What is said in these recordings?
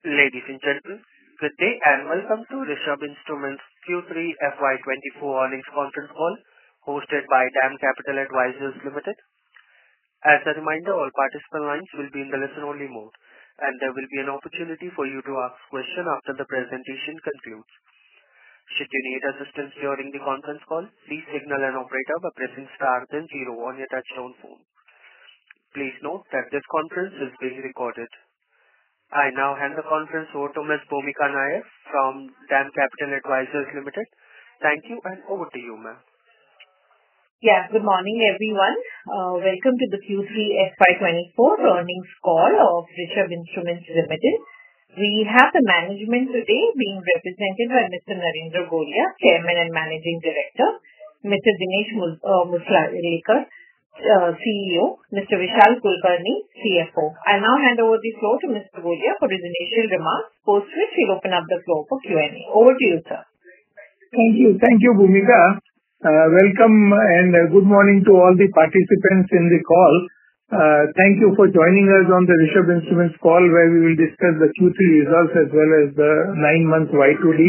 Ladies and gentlemen, good day and welcome to Rishabh Instruments Q3 FY24 earnings conference call hosted by DAM Capital Advisors Limited. As a reminder, all participant lines will be in the listen-only mode, and there will be an opportunity for you to ask questions after the presentation concludes. Should you need assistance during the conference call, please signal an operator by pressing star then 0 on your touchtone phone. Please note that this conference is being recorded. I now hand the conference over to Ms. Bhumika Nair from DAM Capital Advisors Limited. Thank you, and over to you, ma'am. Yeah, good morning, everyone. Welcome to the Q3 FY24 earnings call of Rishabh Instruments Limited. We have the management today being represented by Mr. Narendra Goria, Chairman and Managing Director, Mr. Dinesh Musralekar, CEO, Mr. Vishal Kulkarni, CFO. I now hand over the floor to Mr. Goria for his initial remarks, post which we'll open up the floor for Q&A. Over to you, sir. Thank you. Thank you, Bhumika. Welcome and good morning to all the participants in the call. Thank you for joining us on the Rishabh Instruments call, where we will discuss the Q3 results as well as the 9-month Y2D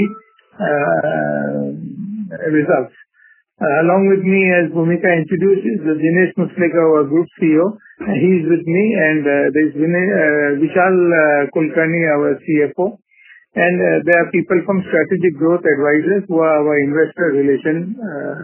results. Along with me, as Bhumika introduced, is Dinesh Musralekar, our Group CEO. He is with me, and there is Vishal Kulkarni, our CFO. And there are people from Strategic Growth Advisors who are our investor relations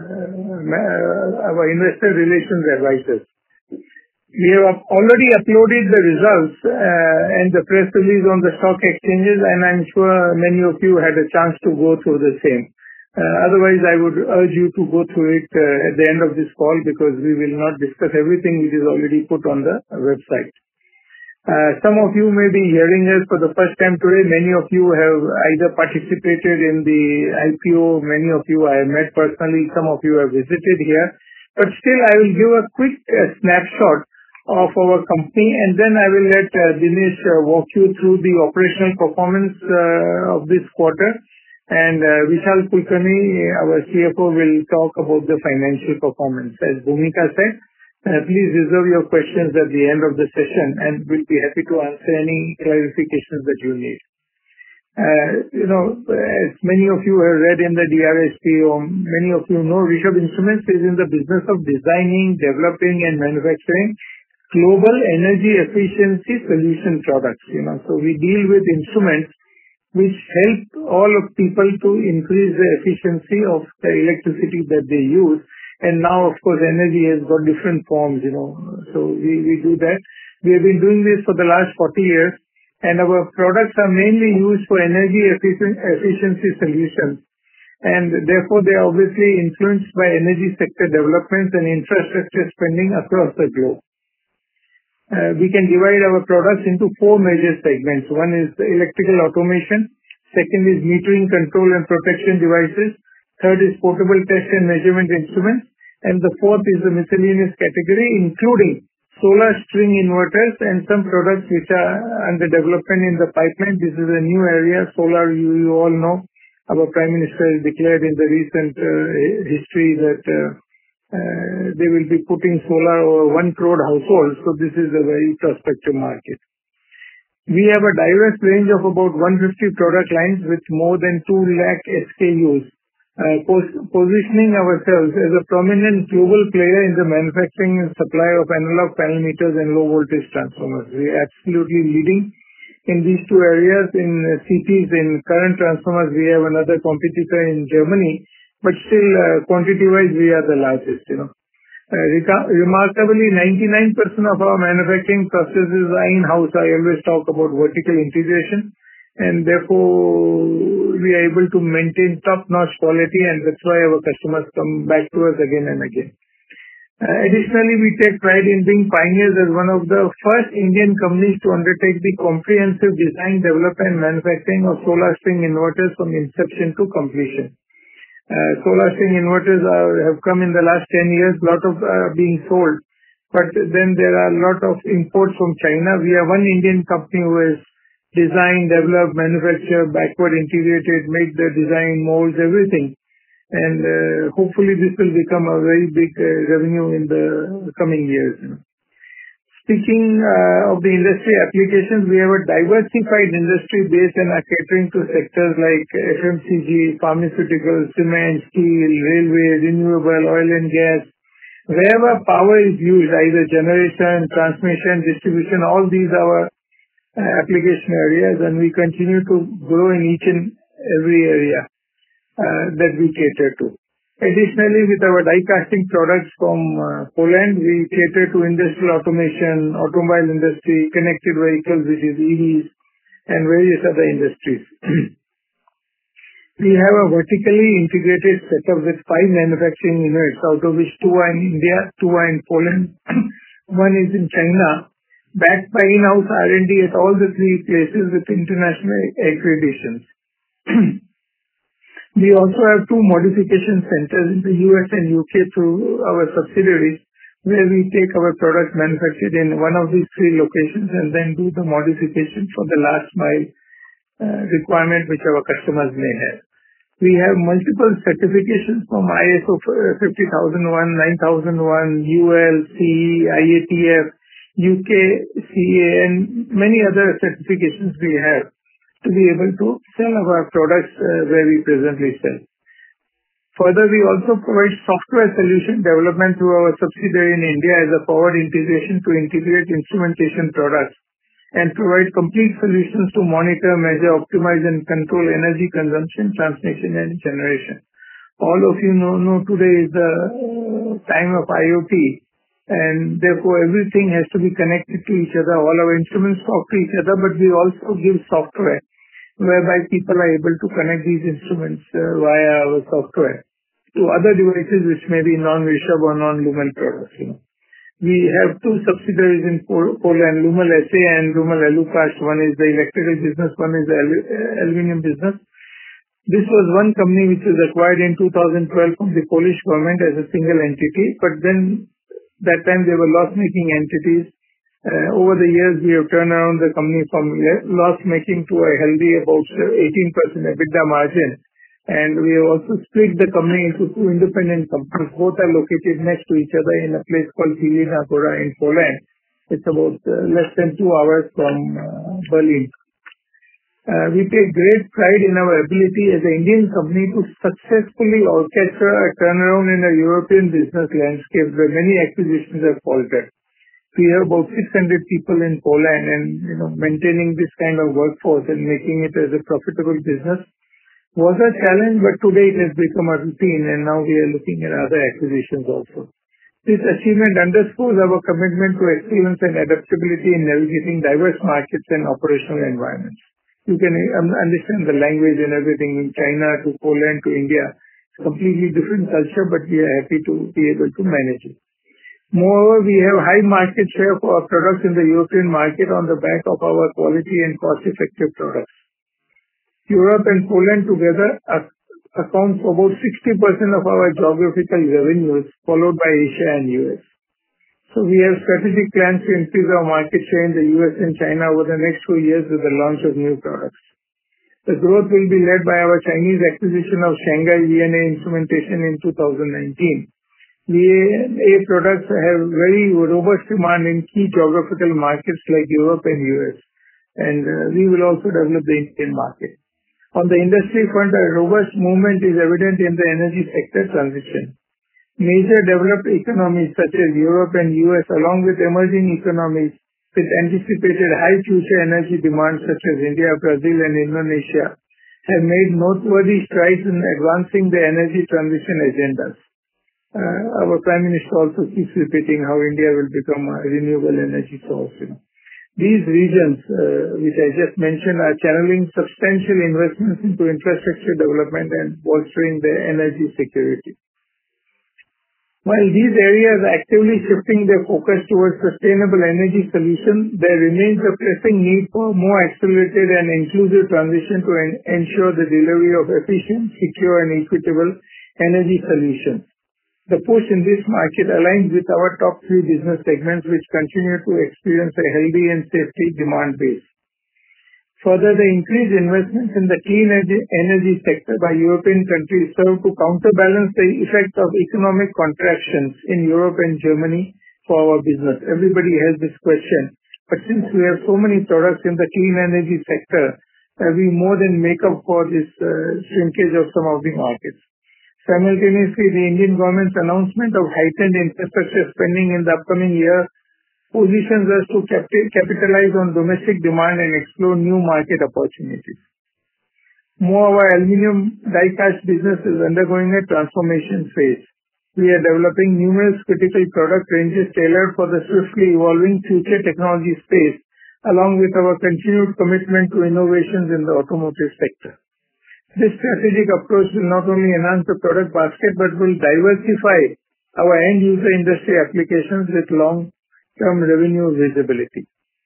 advisors. We have already uploaded the results and the press release on the stock exchanges, and I'm sure many of you had a chance to go through the same. Otherwise, I would urge you to go through it at the end of this call, because we will not discuss everything which is already put on the website. Some of you may be hearing us for the first time today. Many of you have either participated in the IPO. Many of you I have met personally. Some of you have visited here. But still, I will give a quick snapshot of our company, and then I will let Dinesh walk you through the operational performance of this quarter. And Vishal Kulkarni, our CFO, will talk about the financial performance. As Bhumika said, please reserve your questions at the end of the session, and we'll be happy to answer any clarifications that you need. As many of you have read in the DRHP, or many of you know, Rishabh Instruments is in the business of designing, developing, and manufacturing global energy efficiency solution products. So we deal with instruments which help all of people to increase the efficiency of the electricity that they use. And now, of course, energy has got different forms, So we do that. We have been doing this for the last 40 years, and our products are mainly used for energy efficiency solutions. And therefore, they are obviously influenced by energy sector developments and infrastructure spending across the globe. We can divide our products into 4 major segments. One is the electrical automation. Second is metering, control, and protection devices. Third is portable test and measurement instruments. And the fourth is the miscellaneous category, including solar string inverters and some products which are under development in the pipeline. This is a new area. Solar, you all know. Our Prime Minister has declared in the recent history that they will be putting solar over 1 crore households. So this is a very prospective market. We have a diverse range of about 150 product lines with more than 2 lakh SKUs, positioning ourselves as a prominent global player in the manufacturing and supply of analog panel meters and low voltage transformers. We are absolutely leading in these 2 areas. In CTs, in current transformers, we have another competitor in Germany. But still, quantity-wise, we are the largest, Remarkably, 99% of our manufacturing processes are in-house. I always talk about vertical integration, and therefore, we are able to maintain top-notch quality, and that's why our customers come back to us again and again. Additionally, we take pride in being pioneers as one of the first Indian companies to undertake the comprehensive design, development, and manufacturing of solar string inverters from inception to completion. Solar string inverters have come in the last 10 years, a lot of being sold. But then there are a lot of imports from China. We are one Indian company who has designed, developed, manufactured, backward integrated, made the design, molds, everything. And hopefully this will become a very big revenue in the coming years. Speaking of the industry applications, we have a diversified industry base and are catering to sectors like FMCG, pharmaceuticals, cement, steel, railway, renewable, oil and gas. Wherever power is used, either generation, transmission, distribution, all these are application areas, and we continue to grow in each and every area that we cater to. Additionally, with our die casting products from Poland, we cater to industrial automation, automobile industry, connected vehicles, which is EVs, and various other industries. We have a vertically integrated setup with 5 manufacturing units, out of which 2 are in India, 2 are in Poland, 1 is in China, backed by in-house R&D at all the 3 places with international accreditations. We also have 2 modification centers in the US and UK through our subsidiaries, where we take our products manufactured in one of these 3 locations and then do the modification for the last mile requirement which our customers may have. We have multiple certifications from ISO 50001, 9001, UL, CE, IATF, UK, CA, and many other certifications we have to be able to sell our products where we presently sell. Further, we also provide software solution development through our subsidiary in India as a forward integration to integrate instrumentation products and provide complete solutions to monitor, measure, optimize, and control energy consumption, transmission, and generation. All of you know today is the time of IoT, and therefore everything has to be connected to each other. All our instruments talk to each other, but we also give software whereby people are able to connect these instruments via our software to other devices which may be non-Rishabh or non-Lumen products. We have 2 subsidiaries in Poland, Lumel SA and Lumel Alucast. One is the electrical business, one is the aluminum business. This was one company which was acquired in 2012 from the Polish government as a single entity, but then that time they were loss-making entities. Over the years, we have turned around the company from loss-making to a healthy about 18% EBITDA margin. And we have also split the company into 2 independent companies. Both are located next to each other in a place called Pilina Góra in Poland. It's about less than 2 hours from Berlin. We take great pride in our ability as an Indian company to successfully orchestrate a turnaround in a European business landscape where many acquisitions have faltered. We have about 600 people in Poland, and maintaining this kind of workforce and making it as a profitable business was a challenge, but today it has become a routine, and now we are looking at other acquisitions also. This achievement underscores our commitment to excellence and adaptability in navigating diverse markets and operational environments. You can understand the language and everything in China to Poland to India. It's a completely different culture, but we are happy to be able to manage it. Moreover, we have high market share for our products in the European market on the back of our quality and cost-effective products. Europe and Poland together account for about 60% of our geographical revenues, followed by Asia and US. So we have strategic plans to increase our market share in the US and China over the next 2 years with the launch of new products. The growth will be led by our Chinese acquisition of Shanghai VNA Instrumentation in 2019. VNA products have very robust demand in key geographical markets like Europe and US, and we will also develop the Indian market. On the industry front, a robust movement is evident in the energy sector transition. Major developed economies such as Europe and US, along with emerging economies with anticipated high future energy demand such as India, Brazil, and Indonesia, have made noteworthy strides in advancing the energy transition agendas. Our Prime Minister also keeps repeating how India will become a renewable energy source. These regions, which I just mentioned, are channeling substantial investments into infrastructure development and bolstering their energy security. While these areas are actively shifting their focus towards sustainable energy solutions, there remains a pressing need for more accelerated and inclusive transition to ensure the delivery of efficient, secure, and equitable energy solutions. The push in this market aligns with our top 3 business segments, which continue to experience a healthy and safety demand base. Further, the increased investments in the clean energy sector by European countries serve to counterbalance the effect of economic contractions in Europe and Germany for our business? Everybody has this question. But since we have so many products in the clean energy sector, we more than make up for this shrinkage of some of the markets. Simultaneously, the Indian government's announcement of heightened infrastructure spending in the upcoming year positions us to capitalize on domestic demand and explore new market opportunities. More, our aluminum die-cast business is undergoing a transformation phase. We are developing numerous critical product ranges tailored for the swiftly evolving future technology space, along with our continued commitment to innovations in the automotive sector. This strategic approach will not only enhance the product basket, but will diversify our end-user industry applications with long-term revenue visibility.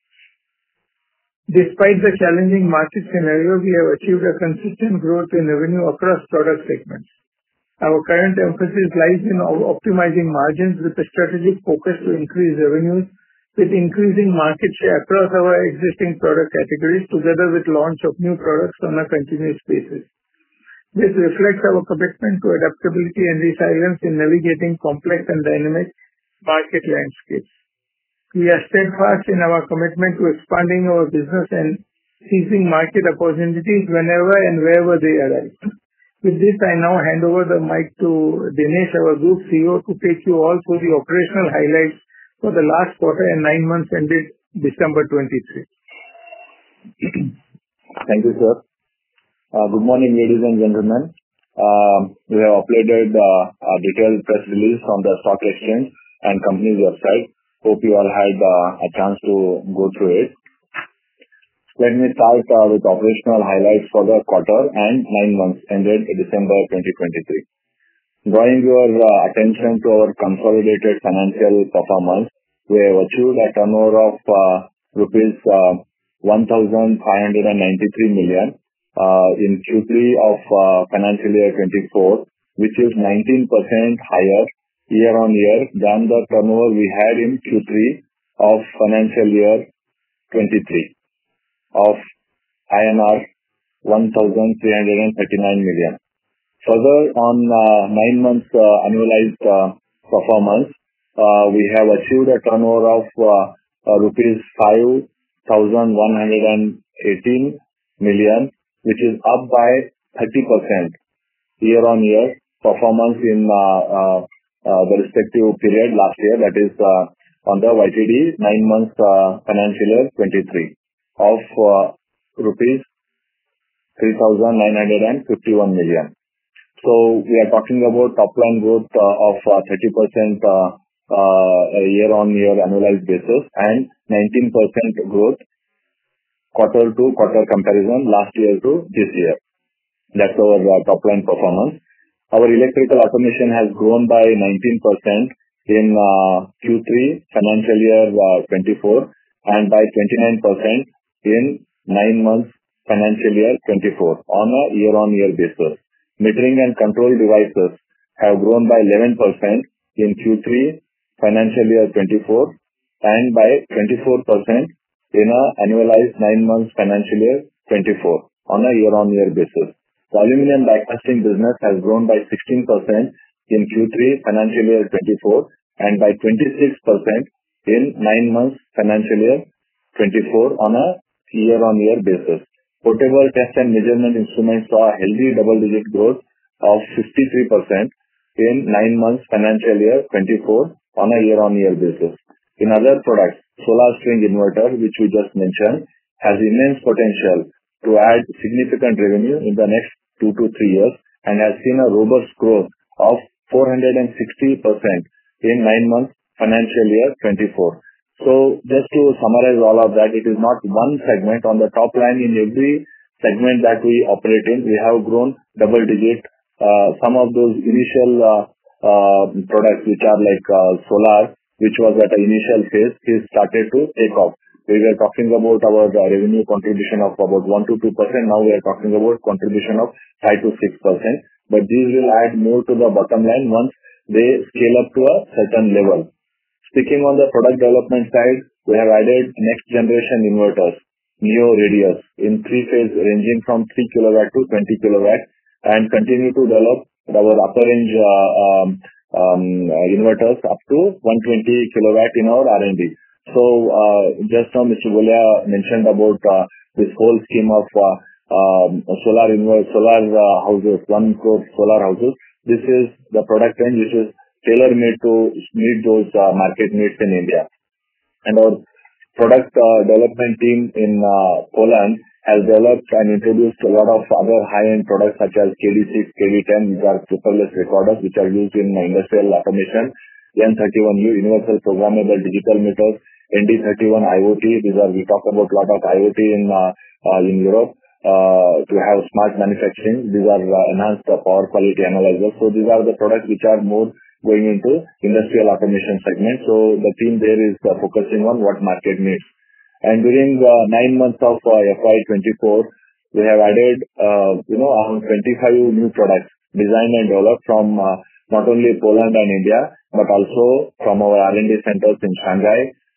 Despite the challenging market scenario, we have achieved a consistent growth in revenue across product segments. Our current emphasis lies in optimizing margins with a strategic focus to increase revenues, with increasing market share across our existing product categories, together with launch of new products on a continuous basis. This reflects our commitment to adaptability and resilience in navigating complex and dynamic market landscapes. We are steadfast in our commitment to expanding our business and seizing market opportunities whenever and wherever they arise. With this, I now hand over the mic to Dinesh, our Group CEO, to take you all through the operational highlights for the last quarter and 9 months ended December 23. Thank you, sir. Good morning, ladies and gentlemen. We have uploaded a detailed press release on the stock exchange and company's website. Hope you all had a chance to go through it. Let me start with operational highlights for the quarter and 9 months ended December 2023. Drawing your attention to our consolidated financial performance, we have achieved a turnover of rupees 1,593 million in Q3 of financial year 24, which is 19% higher year-on-year than the turnover we had in Q3 of financial year 23 of INR 1,339 million. Further, on 9 months annualized performance, we have achieved a turnover of rupees 5,118 million, which is up by 30% year-on-year performance in the respective period last year, that is on the YTD 9 months financial year 23 of rupees 3,951 million. So we are talking about top line growth of 30% year-on-year annualized basis and 19% growth quarter to quarter comparison last year to this year. That's our top line performance. Our electrical automation has grown by 19% in Q3 financial year 24 and by 29% in 9 months financial year 24 on a year-on-year basis. Metering and control devices have grown by 11% in Q3 financial year 24 and by 24% in a annualized 9 months financial year 24 on a year-on-year basis. The aluminum die casting business has grown by 16% in Q3 financial year 24 and by 26% in 9 months financial year 24 on a year-on-year basis. Portable test and measurement instruments saw a healthy double-digit growth of 53% in 9 months financial year 24 on a year-on-year basis. In other products, solar string inverter, which we just mentioned, has immense potential to add significant revenue in the next 2 to 3 years and has seen a robust growth of 460% in 9 months financial year 24. So just to summarize all of that, it is not one segment on the top line. In every segment that we operate in, we have grown double digit. Some of those initial products which are like solar, which was at an initial phase, is started to take off. We were talking about our revenue contribution of about 1 to 2%. Now we are talking about contribution of 5 to 6%. But these will add more to the bottom line once they scale up to a certain level. Speaking on the product development side, we have added next generation inverters, Neo Radius, in 3-phase ranging from 3 kilowatt to 20 kilowatt, and continue to develop our upper range inverters up to 120 kilowatt in our R&D. So just now Mr. Gulia mentioned about this whole scheme of solar houses, 1 crore solar houses. This is the product range which is tailor-made to meet those market needs in India. And our product development team in Poland has developed and introduced a lot of other high-end products such as KD6, KD10, which are paperless recorders which are used in industrial automation, N31U, universal programmable digital meters, ND31 IoT. We talk about a lot of IoT in Europe to have smart manufacturing. These are enhanced power quality analyzers. So these are the products which are more going into industrial automation segment. So the team there is focusing on what market needs. And during 9 months of FY24, we have added, around 25 new products designed and developed from not only Poland and India, but also from our R&D centers in Shanghai,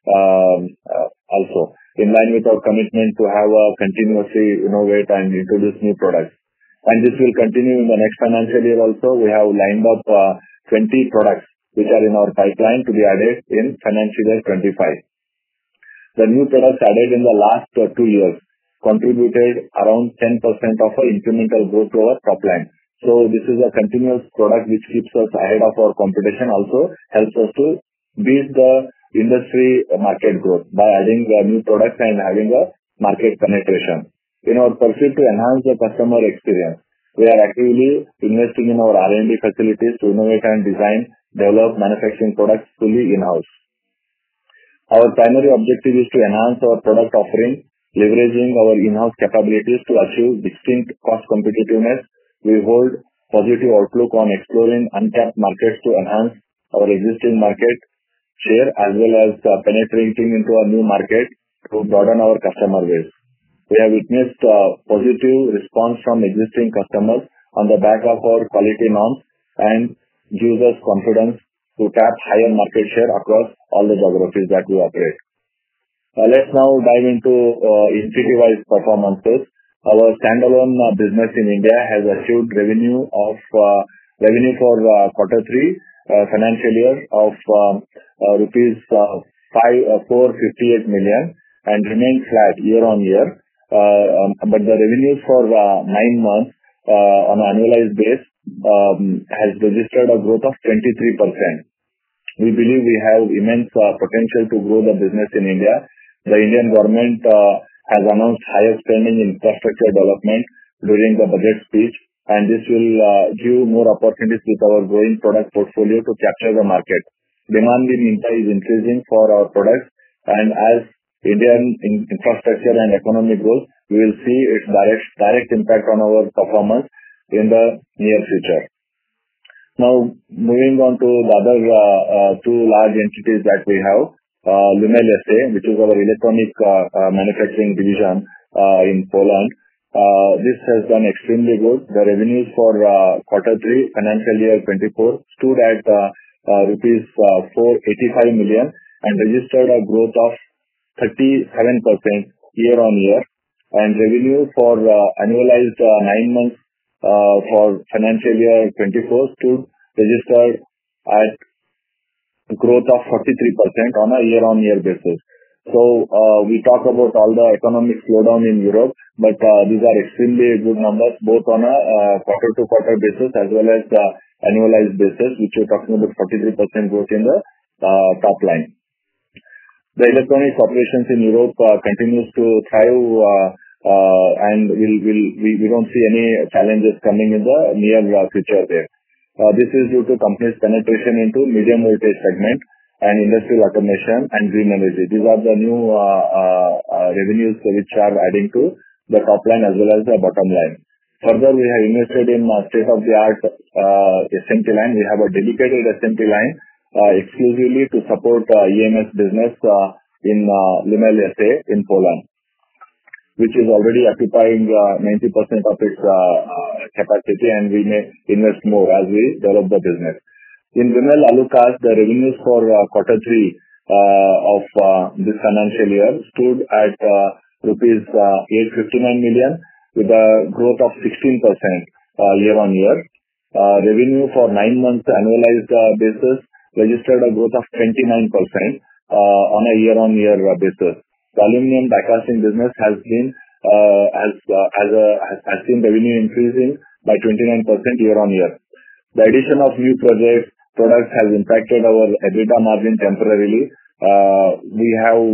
also in line with our commitment to have a continuously innovate and introduce new products. And this will continue in the next financial year also. We have lined up 20 products which are in our pipeline to be added in financial year 25. The new products added in the last 2 years contributed around 10% of our incremental growth to our top line. So this is a continuous product which keeps us ahead of our competition, also helps us to beat the industry market growth by adding new products and having a market penetration. In our pursuit to enhance the customer experience, we are actively investing in our R&D facilities to innovate and design, develop manufacturing products fully in-house. Our primary objective is to enhance our product offering, leveraging our in-house capabilities to achieve distinct cost competitiveness. We hold positive outlook on exploring untapped markets to enhance our existing market share as well as penetrating into a new market to broaden our customer base. We have witnessed positive response from existing customers on the back of our quality norms and gives us confidence to tap higher market share across all the geographies that we operate. Let's now dive into entity-wise performances. Our standalone business in India has achieved revenue for quarter 3 financial year of rupees 458 million and remained flat year on year. But the revenues for 9 months on an annualized base has registered a growth of 23%. We believe we have immense potential to grow the business in India. The Indian government has announced higher spending in infrastructure development during the budget speech, and this will give more opportunities with our growing product portfolio to capture the market. Demand in India is increasing for our products, and as Indian infrastructure and economy grows, we will see its direct impact on our performance in the near future. Now, moving on to the other 2 large entities that we have, Lumel SA, which is our electronic manufacturing division in Poland. This has done extremely good. The revenues for quarter 3 financial year 24 stood at rupees 485 million and registered a growth of 37% year on year. And revenue for annualized 9 months for financial year 24 stood registered at growth of 43% on a year-on-year basis. So we talk about all the economic slowdown in Europe, but these are extremely good numbers both on a quarter-to-quarter basis as well as the annualized basis, which we're talking about 43% growth in the top line. The electronics operations in Europe continues to thrive, and we don't see any challenges coming in the near future there. This is due to company's penetration into medium voltage segment and industrial automation and green energy. These are the new revenues which are adding to the top line as well as the bottom line. Further, we have invested in state-of-the-art SMT line. We have a dedicated SMT line exclusively to support EMS business in Lumel SA in Poland, which is already occupying 90% of its capacity, and we may invest more as we develop the business. In Lumel Alucas, the revenues for quarter 3 of this financial year stood at rupees 859 million with a growth of 16% year on year. Revenue for 9 months annualized basis registered a growth of 29% on a year-on-year basis. The aluminum die casting business has seen revenue increasing by 29% year-on-year. The addition of new products has impacted our EBITDA margin temporarily. We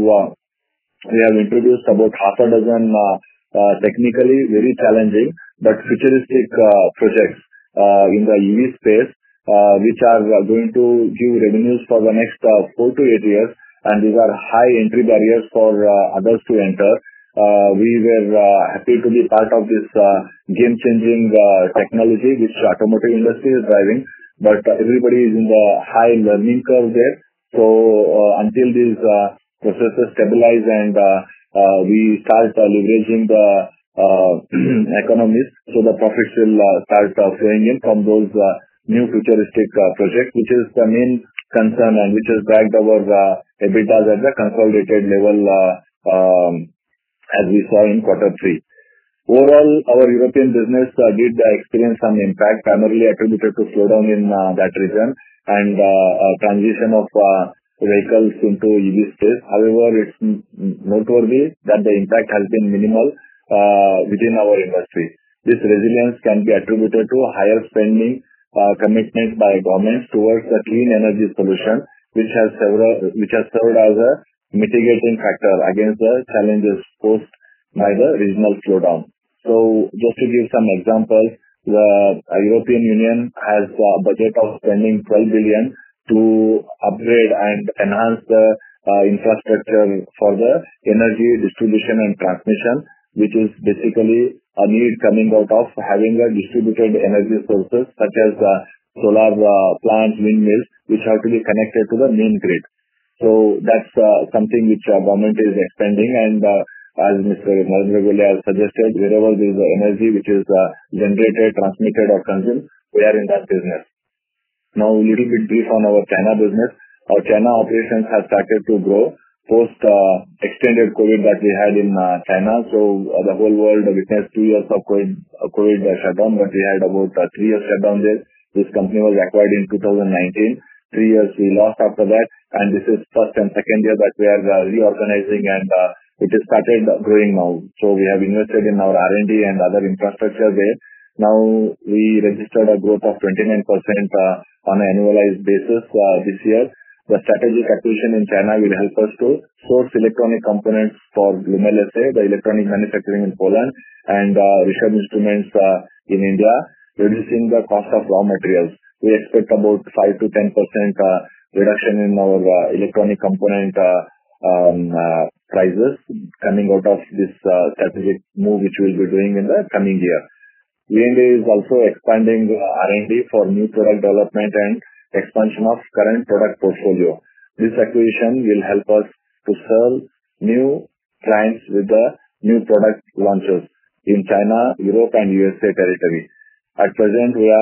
have introduced about half a dozen technically very challenging but futuristic projects in the EV space, which are going to give revenues for the next 4 to 8 years, and these are high entry barriers for others to enter. We were happy to be part of this game-changing technology which automotive industry is driving, but everybody is in the high learning curve there. So until these processes stabilize and we start leveraging the economies, so the profits will start flowing in from those new futuristic projects, which is the main concern and which has dragged our EBITDA at the consolidated level as we saw in Q3. Overall, our European business did experience some impact, primarily attributed to slowdown in that region and transition of vehicles into EV space. However, it's noteworthy that the impact has been minimal within our industry. This resilience can be attributed to higher spending commitment by governments towards the clean energy solution, which has served as a mitigating factor against the challenges posed by the regional slowdown. So just to give some examples, the European Union has a budget of spending 12 billion to upgrade and enhance the infrastructure for the energy distribution and transmission, which is basically a need coming out of having a distributed energy sources such as solar plants, windmills, which have to be connected to the main grid. So that's something which government is expanding, and as Mr. Narendra Gole has suggested, wherever there is energy which is generated, transmitted or consumed, we are in that business. Now, a little bit brief on our China business. Our China operations have started to grow post extended COVID that we had in China. So the whole world witnessed 2 years of COVID shutdown, but we had about 3 years shutdown there. This company was acquired in 2019. 3 years we lost after that, and this is first and second year that we are reorganizing, and it has started growing now. So we have invested in our R&D and other infrastructure there. Now we registered a growth of 29% on an annualized basis this year. The strategic acquisition in China will help us to source electronic components for Lumel SA, the electronic manufacturing in Poland, and Rishabh Instruments in India, reducing the cost of raw materials. We expect about 5 to 10% reduction in our electronic component prices coming out of this strategic move which we will be doing in the coming year. V&A is also expanding R&D for new product development and expansion of current product portfolio. This acquisition will help us to serve new clients with the new product launches in China, Europe and USA territory. At present, we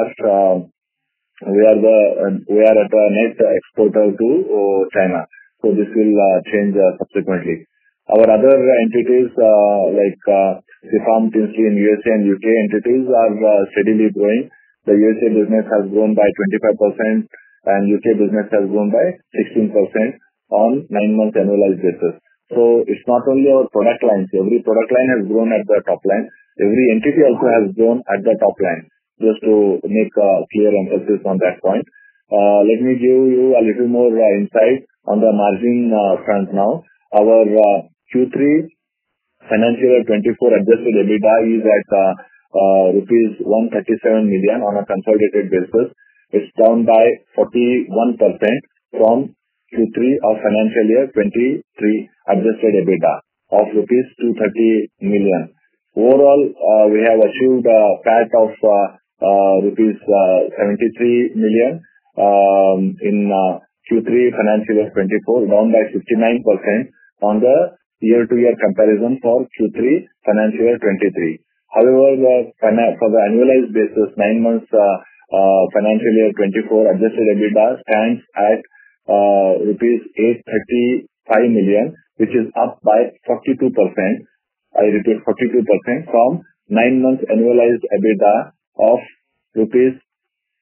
are at a net exporter to China. So this will change subsequently. Our other entities like Sifam, Tinsley in USA and UK entities are steadily growing. The USA business has grown by 25% and UK business has grown by 16% on 9 months annualized basis. So it's not only our product lines. Every product line has grown at the top line. Every entity also has grown at the top line. Just to make a clear emphasis on that point. Let me give you a little more insight on the margin front now. Our Q3 financial year 24 adjusted EBITDA is at rupees 137 million on a consolidated basis. It's down by 41% from Q3 of financial year 23 adjusted EBITDA of rupees 230 million. Overall, we have achieved a PAT of rupees 73 million in Q3 financial year 24, down by 59% on the year-to-year comparison for Q3 financial year 23. However, for the annualized basis, 9 months financial year 24 adjusted EBITDA stands at rupees 835 million, which is up by 42%. I repeat, 42% from 9 months annualized EBITDA of rupees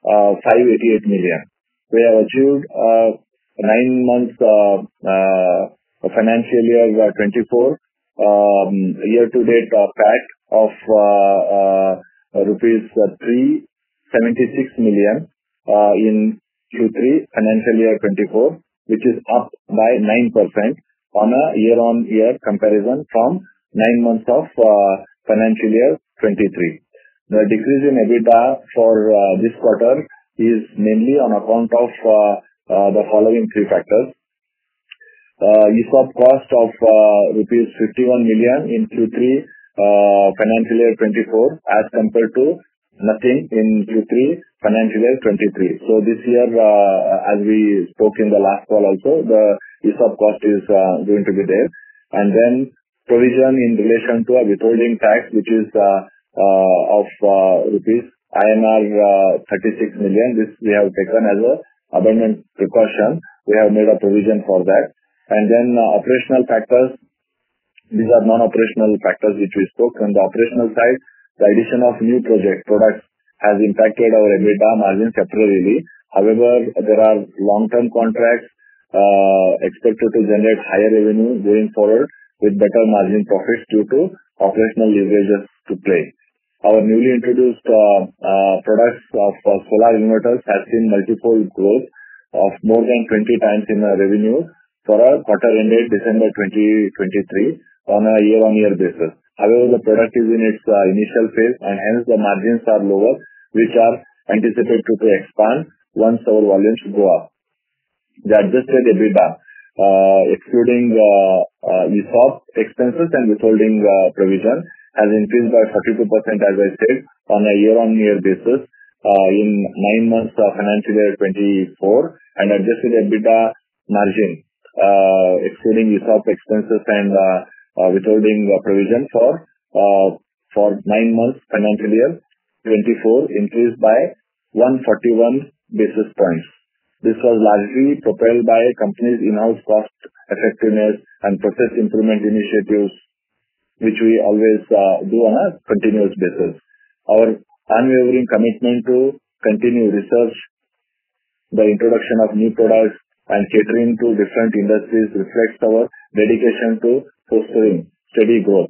588 million. We have achieved 9 months financial year 24 year-to-date PAT of rupees 376 million in Q3 financial year 24, which is up by 9% on a year-on-year comparison from 9 months of financial year 23. The decrease in EBITDA for this quarter is mainly on account of the following three factors. ESOP cost of rupees 51 million in Q3 financial year 24 as compared to nothing in Q3 financial year 23. So this year, as we spoke in the last call also, the ESOP cost is going to be there. And then provision in relation to a withholding tax, which is of rupees INR 36 million. This we have taken as a abundant precaution. We have made a provision for that. And then operational factors, these are non-operational factors which we spoke. On the operational side, the addition of new products has impacted our EBITDA margin temporarily. However, there are long-term contracts expected to generate higher revenue going forward with better margin profits due to operational leverages to play. Our newly introduced products of solar inverters have seen multiple growth of more than 20 times in revenue for a quarter ended December 2023 on a year-on-year basis. However, the product is in its initial phase and hence the margins are lower, which are anticipated to expand once our volumes go up. The adjusted EBITDA, excluding ESOP expenses and withholding provision, has increased by 42%, as I said, on a year-on-year basis in 9 months of financial year 24, and adjusted EBITDA margin, excluding ESOP expenses and withholding provision for 9 months financial year 24 increased by 141 basis points. This was largely propelled by companies' in-house cost effectiveness and process improvement initiatives, which we always do on a continuous basis. Our unwavering commitment to continue research, the introduction of new products, and catering to different industries reflects our dedication to fostering steady growth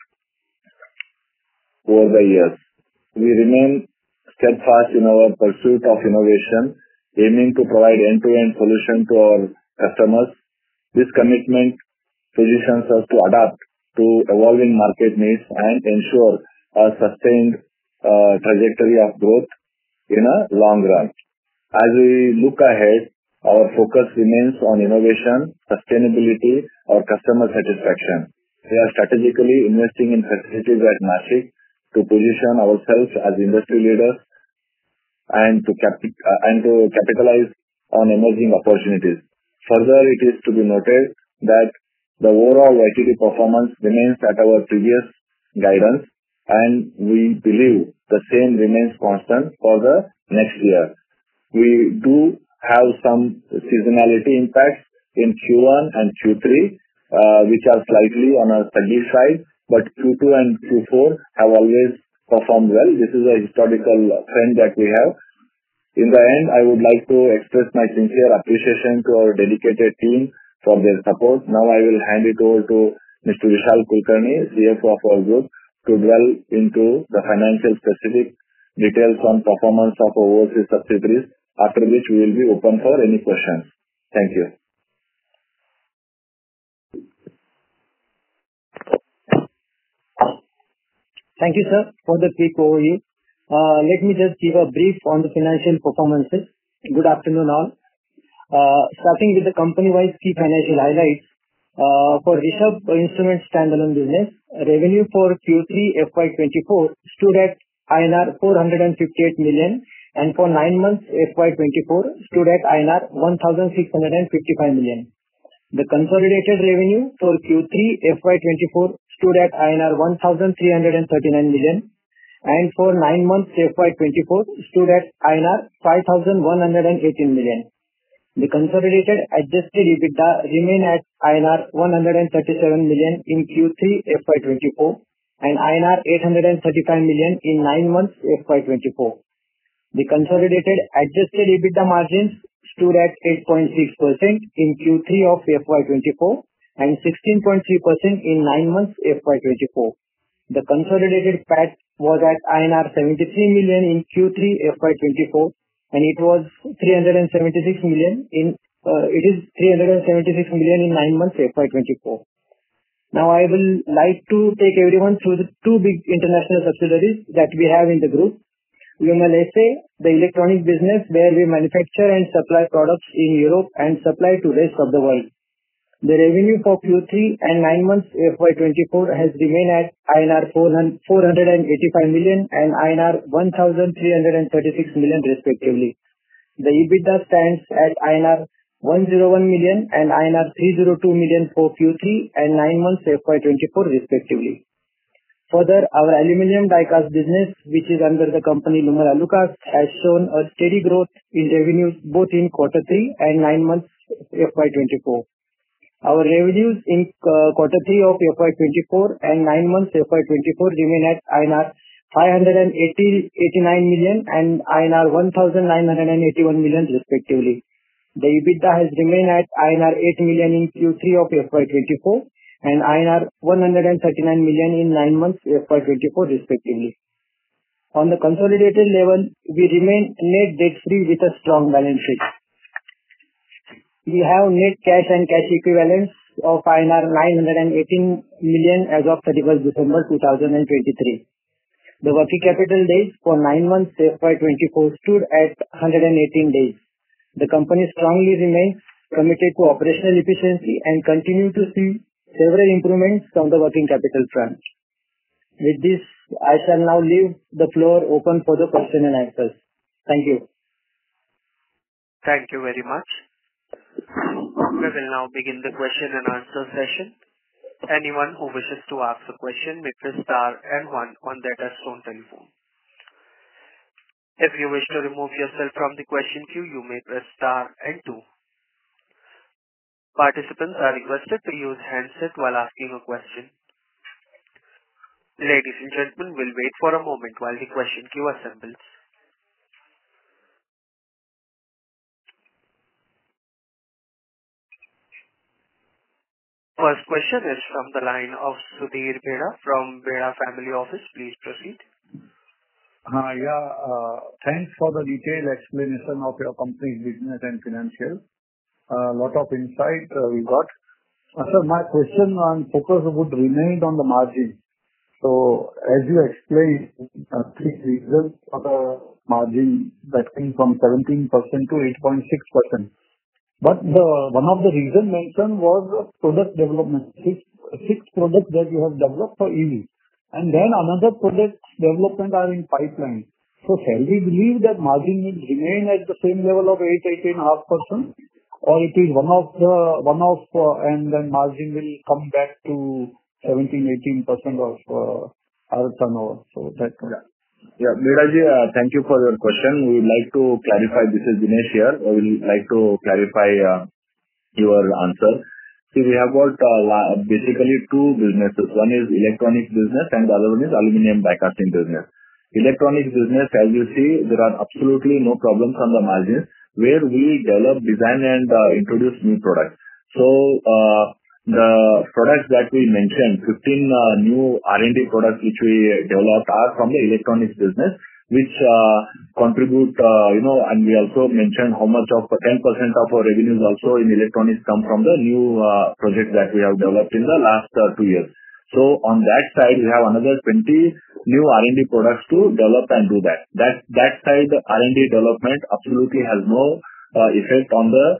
over the years. We remain steadfast in our pursuit of innovation, aiming to provide end-to-end solution to our customers. This commitment positions us to adapt to evolving market needs and ensure a sustained trajectory of growth in a long run. As we look ahead, our focus remains on innovation, sustainability, or customer satisfaction. We are strategically investing in facilities at Nashik to position ourselves as industry leaders and to capitalize on emerging opportunities. Further, it is to be noted that the overall YTD performance remains at our previous guidance, and we believe the same remains constant for the next year. We do have some seasonality impacts in Q1 and Q3, which are slightly on a steady side, but Q2 and Q4 have always performed well. This is a historical trend that we have. In the end, I would like to express my sincere appreciation to our dedicated team for their support. Now I will hand it over to Mr. Vishal Kulkarni, CFO of our group, to dwell into the financial specific details on performance of our overseas subsidiaries, after which we will be open for any questions. Thank you. Thank you, sir, for the quick overview. Let me just give a brief on the financial performances. Good afternoon all. Starting with the company-wise key financial highlights. For Rishabh Instruments standalone business, revenue for Q3 FY24 stood at INR 458 million, and for 9 months FY24 stood at INR 1,655 million. The consolidated revenue for Q3 FY24 stood at INR 1,339 million, and for 9 months FY24 stood at INR 5,118 million. The consolidated adjusted EBITDA remained at INR 137 million in Q3 FY24 and INR 835 million in 9 months FY24. The consolidated adjusted EBITDA margins stood at 8.6% in Q3 of FY24 and 16.3% in 9 months FY24. The consolidated PAT was at INR 73 million in Q3 FY24, and it was 376 million in 9 months FY24. Now I will like to take everyone through the two big international subsidiaries that we have in the group. Lumail SA, the electronic business where we manufacture and supply products in Europe and supply to rest of the world. The revenue for Q3 and 9 months FY24 has remained at INR 485 million and INR 1,336 million respectively. The EBITDA stands at INR 101 million and INR 302 million for Q3 and 9 months FY24 respectively. Further, our aluminum die-cast business, which is under the company Lumail Alucast, has shown a steady growth in revenues both in Q3 and 9 months FY24. Our revenues in Q3 of FY24 and 9 months FY24 remain at INR 589 million and INR 1,981 million respectively. The EBITDA has remained at INR 8 million in Q3 of FY24 and INR 139 million in 9 months FY24 respectively. On the consolidated level, we remain net debt-free with a strong balance sheet. We have net cash and cash equivalents of INR 918 million as of 31st December 2023. The working capital days for 9 months FY24 stood at 118 days. The company strongly remains committed to operational efficiency and continue to see several improvements on the working capital front. With this, I shall now leave the floor open for the question and answers. Thank you. Thank you very much. We will now begin the question and answer session. Anyone who wishes to ask a question may press star and 1 on their touchtone telephone. If you wish to remove yourself from the question queue, you may press star and 2. Participants are requested to use handset while asking a question. Ladies and gentlemen, we'll wait for a moment while the question queue assembles. First question is from the line of Sudhir Bheda from Bheda Family Office. Please proceed. Thanks for the detailed explanation of your company's business and financial. Lot of insight we got. Sir, my question and focus would remain on the margin. So, as you explained, 3 reasons for the margin that came from 17% to 8.6%. But one of the reasons mentioned was product development. Six products that you have developed for EV. And then another product development are in pipeline. So, shall we believe that margin will remain at the same level of 8.5%? Or it is one-off and then margin will come back to 17-18% of our turnover. So that. Yeah, Bhedaji, thank you for your question. We would like to clarify. This is Dinesh here. I will like to clarify your answer. See, we have got basically two businesses. One is electronics business and the other one is aluminum die casting business. Electronics business, as you see, there are absolutely no problems on the margins, where we develop, design and introduce new products. So, the products that we mentioned, 15 new R&D products which we developed are from the electronics business, which contribute, and we also mentioned how much of 10% of our revenues also in electronics come from the new projects that we have developed in the last 2 years. So, on that side, we have another 20 new R&D products to develop and do that. That side, R&D development absolutely has no effect on the,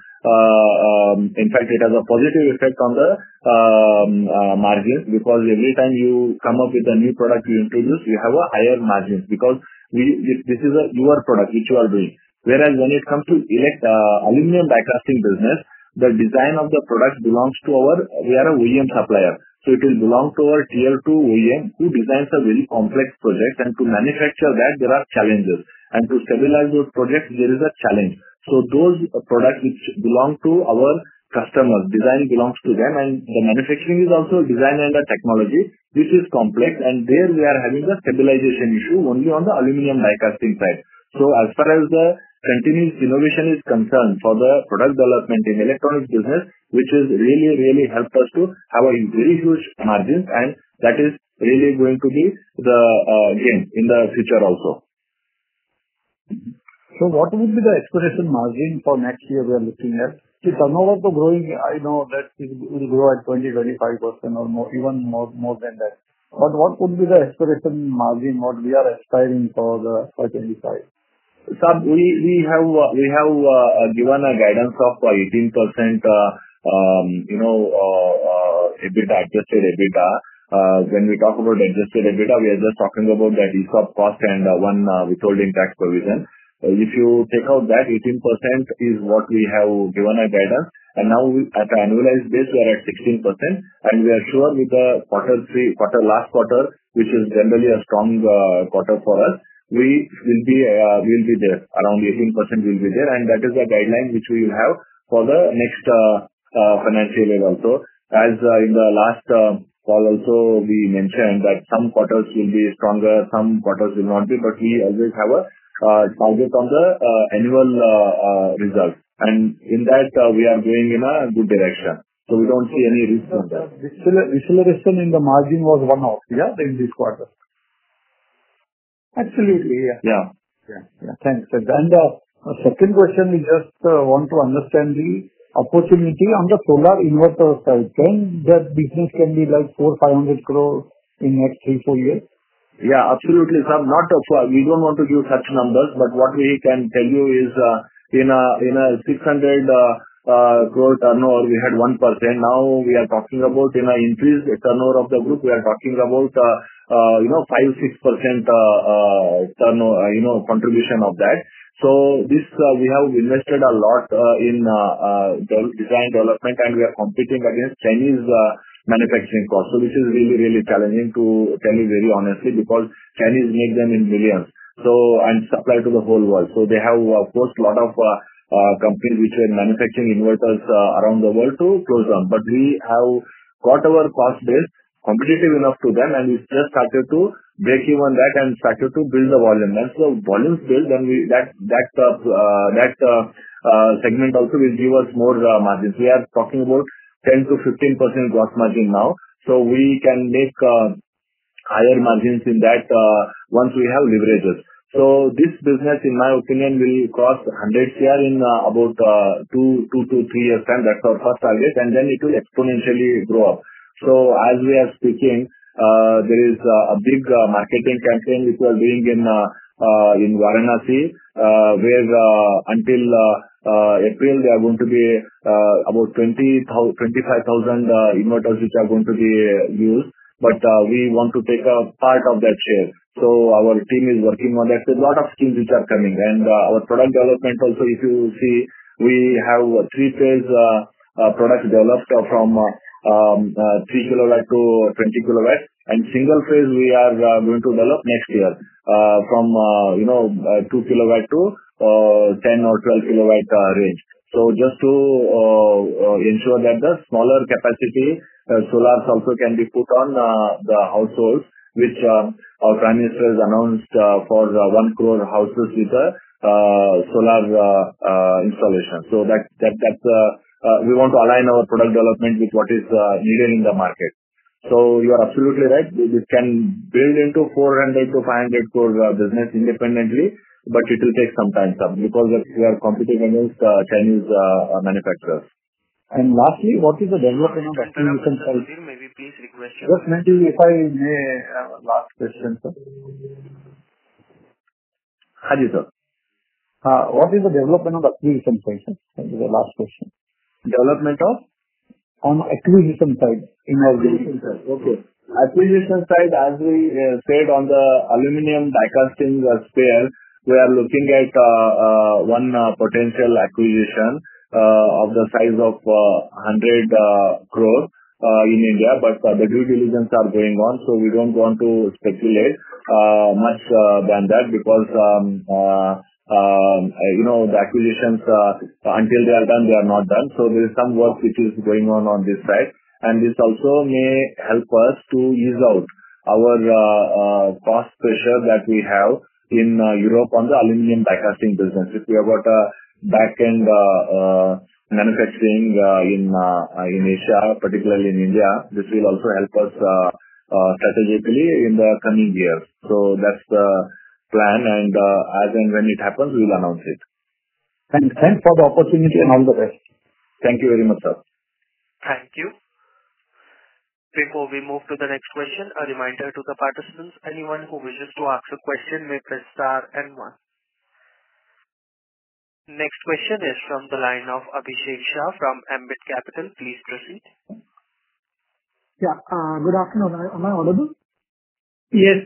in fact, it has a positive effect on the margins, because every time you come up with a new product you introduce, you have a higher margins, because this is your product which you are doing. Whereas when it comes to aluminum die casting business, the design of the product belongs to we are a OEM supplier. So it will belong to our tier 2 OEM who designs a very complex project, and to manufacture that there are challenges, and to stabilize those projects there is a challenge. So those products which belong to our customers, design belongs to them, and the manufacturing is also design and a technology which is complex, and there we are having a stabilization issue only on the aluminum die casting side. As far as the continuous innovation is concerned for the product development in electronics business, which has really helped us to have a very huge margins, and that is really going to be the game in the future also. What would be the expectation margin for next year we are looking at? The turnover to growing, I know that it will grow at 20%-25% or more, even more than that. What would be the expectation margin, what we are aspiring for the 2025? Sir, we have given a guidance of 18%, EBITDA, adjusted EBITDA. When we talk about adjusted EBITDA, we are just talking about that ESOP cost and one withholding tax provision. If you take out that, 18% is what we have given a guidance, and now at the annualized base, we are at 16%, and we are sure with the last quarter, which is generally a strong quarter for us, we will be there. Around 18% will be there, and that is the guideline which we will have for the next financial year also. As in the last call also, we mentioned that some quarters will be stronger, some quarters will not be, but we always have a target on the annual results. And in that, we are going in a good direction. So we don't see any risk on that. Deceleration in the margin was one-off, yeah, in this quarter? Absolutely, yeah. Yeah. Thanks. And second question, we just want to understand the opportunity on the solar inverter side. Can that business be like 400-500 crore in next 3-4 years? Yeah, absolutely, sir. We don't want to give such numbers, but what we can tell you is, in a 600 crore turnover, we had 1%. Now we are talking about in an increased turnover of the group, we are talking about 5-6% turnover, contribution of that. So this we have invested a lot in design development, and we are competing against Chinese manufacturing costs. So which is really challenging, to tell you very honestly, because Chinese make them in millions. So, and supply to the whole world. So they have forced a lot of companies which were manufacturing inverters around the world to close down. But we have got our cost base competitive enough to them, and we just started to break even that and started to build the volume. Once the volumes build, then that segment also will give us more margins. We are talking about 10-15% gross margin now. So we can make higher margins in that once we have leverages. So this business, in my opinion, will cross 100 crore in about 2 to 3 years time. That's our first target, and then it will exponentially grow up. So as we are speaking, there is a big marketing campaign which we are doing in Varanasi, where until April they are going to be about 25,000 inverters which are going to be used. But we want to take a part of that share. So our team is working on that. There's a lot of schemes which are coming, and our product development also, if you see, we have 3-phase products developed from 3 kilowatt to 20 kilowatt, and single phase we are going to develop next year from 2 kilowatt to 10 or 12 kilowatt range. So just to ensure that the smaller capacity solars also can be put on the households, which our Prime Minister has announced for 1 crore houses with a solar installation. So that's we want to align our product development with what is needed in the market. So you are absolutely right. This can build into 400 to 500 crore business independently, but it will take some time, sir, because we are competing against Chinese manufacturers. And lastly, what is the development of acquisition side? Maybe please request you. Just maybe if I may have a last question, sir. Haji, sir. What is the development of acquisition side, sir? That is the last question. Development of? On acquisition side. Okay. Acquisition side, as we said, on the aluminum die casting spare, we are looking at one potential acquisition of the size of 100 crore in India, but the due diligence are going on, so we don't want to speculate much than that, because the acquisitions until they are done, they are not done. So there is some work which is going on this side, and this also may help us to ease out our cost pressure that we have in Europe on the aluminum die casting business. If we have got a back-end manufacturing in Asia, particularly in India, this will also help us strategically in the coming years. That's the plan, and as and when it happens, we will announce it. Thanks for the opportunity and all the best. Thank you very much, sir. Thank you. Before we move to the next question, a reminder to the participants, anyone who wishes to ask a question may press star and one. Next question is from the line of Abhishek Shah from Ambit Capital. Please proceed. Yeah. Good afternoon. Am I audible? Yes.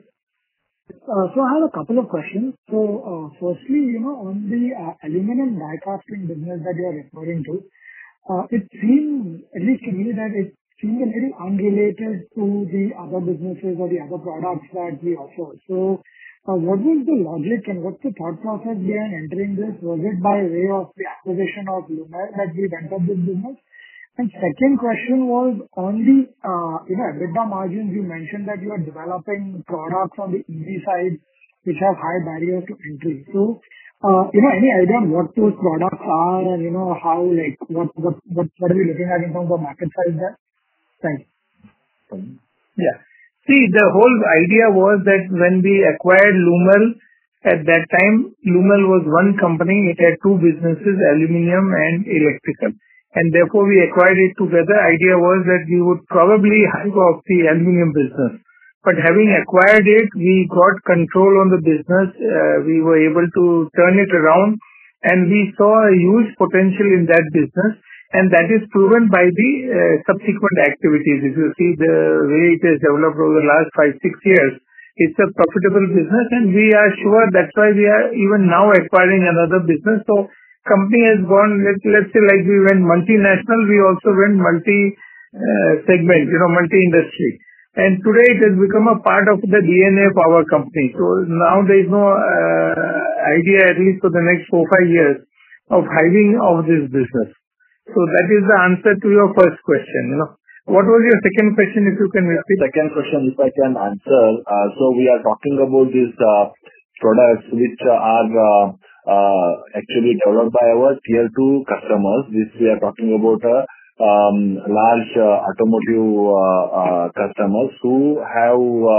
I have a couple of questions. Firstly, on the aluminum die casting business that you are referring to, it seems, at least to me, that it seems a little unrelated to the other businesses or the other products that we offer. What was the logic and what's the thought process behind entering this? Was it by way of the acquisition of Lumaire that we entered this business? Second question was on the EBITDA margins. You mentioned that you are developing products on the EV side which have high barriers to entry. Any idea on what those products are and how, like, what are we looking at in terms of market size there? Thanks. Yeah. See, the whole idea was that when we acquired Lumaire, at that time, Lumaire was one company. It had two businesses, aluminum and electrical. Therefore, we acquired it together. Idea was that we would probably hive off the aluminum business. Having acquired it, we got control on the business. We were able to turn it around, and we saw a huge potential in that business, and that is proven by the subsequent activities. If you see the way it has developed over the last 5-6 years, it's a profitable business, and we are sure that's why we are even now acquiring another business. Company has gone, let's say, like we went multinational, we also went multi-segment, multi-industry. Today it has become a part of the DNA of our company. Now there is no idea, at least for the next 4-5 years, of hiving off this business. That is the answer to your first question. What was your second question, if you can repeat? Second question, if I can answer. We are talking about these products which are actually developed by our tier 2 customers. This we are talking about large automotive customers who have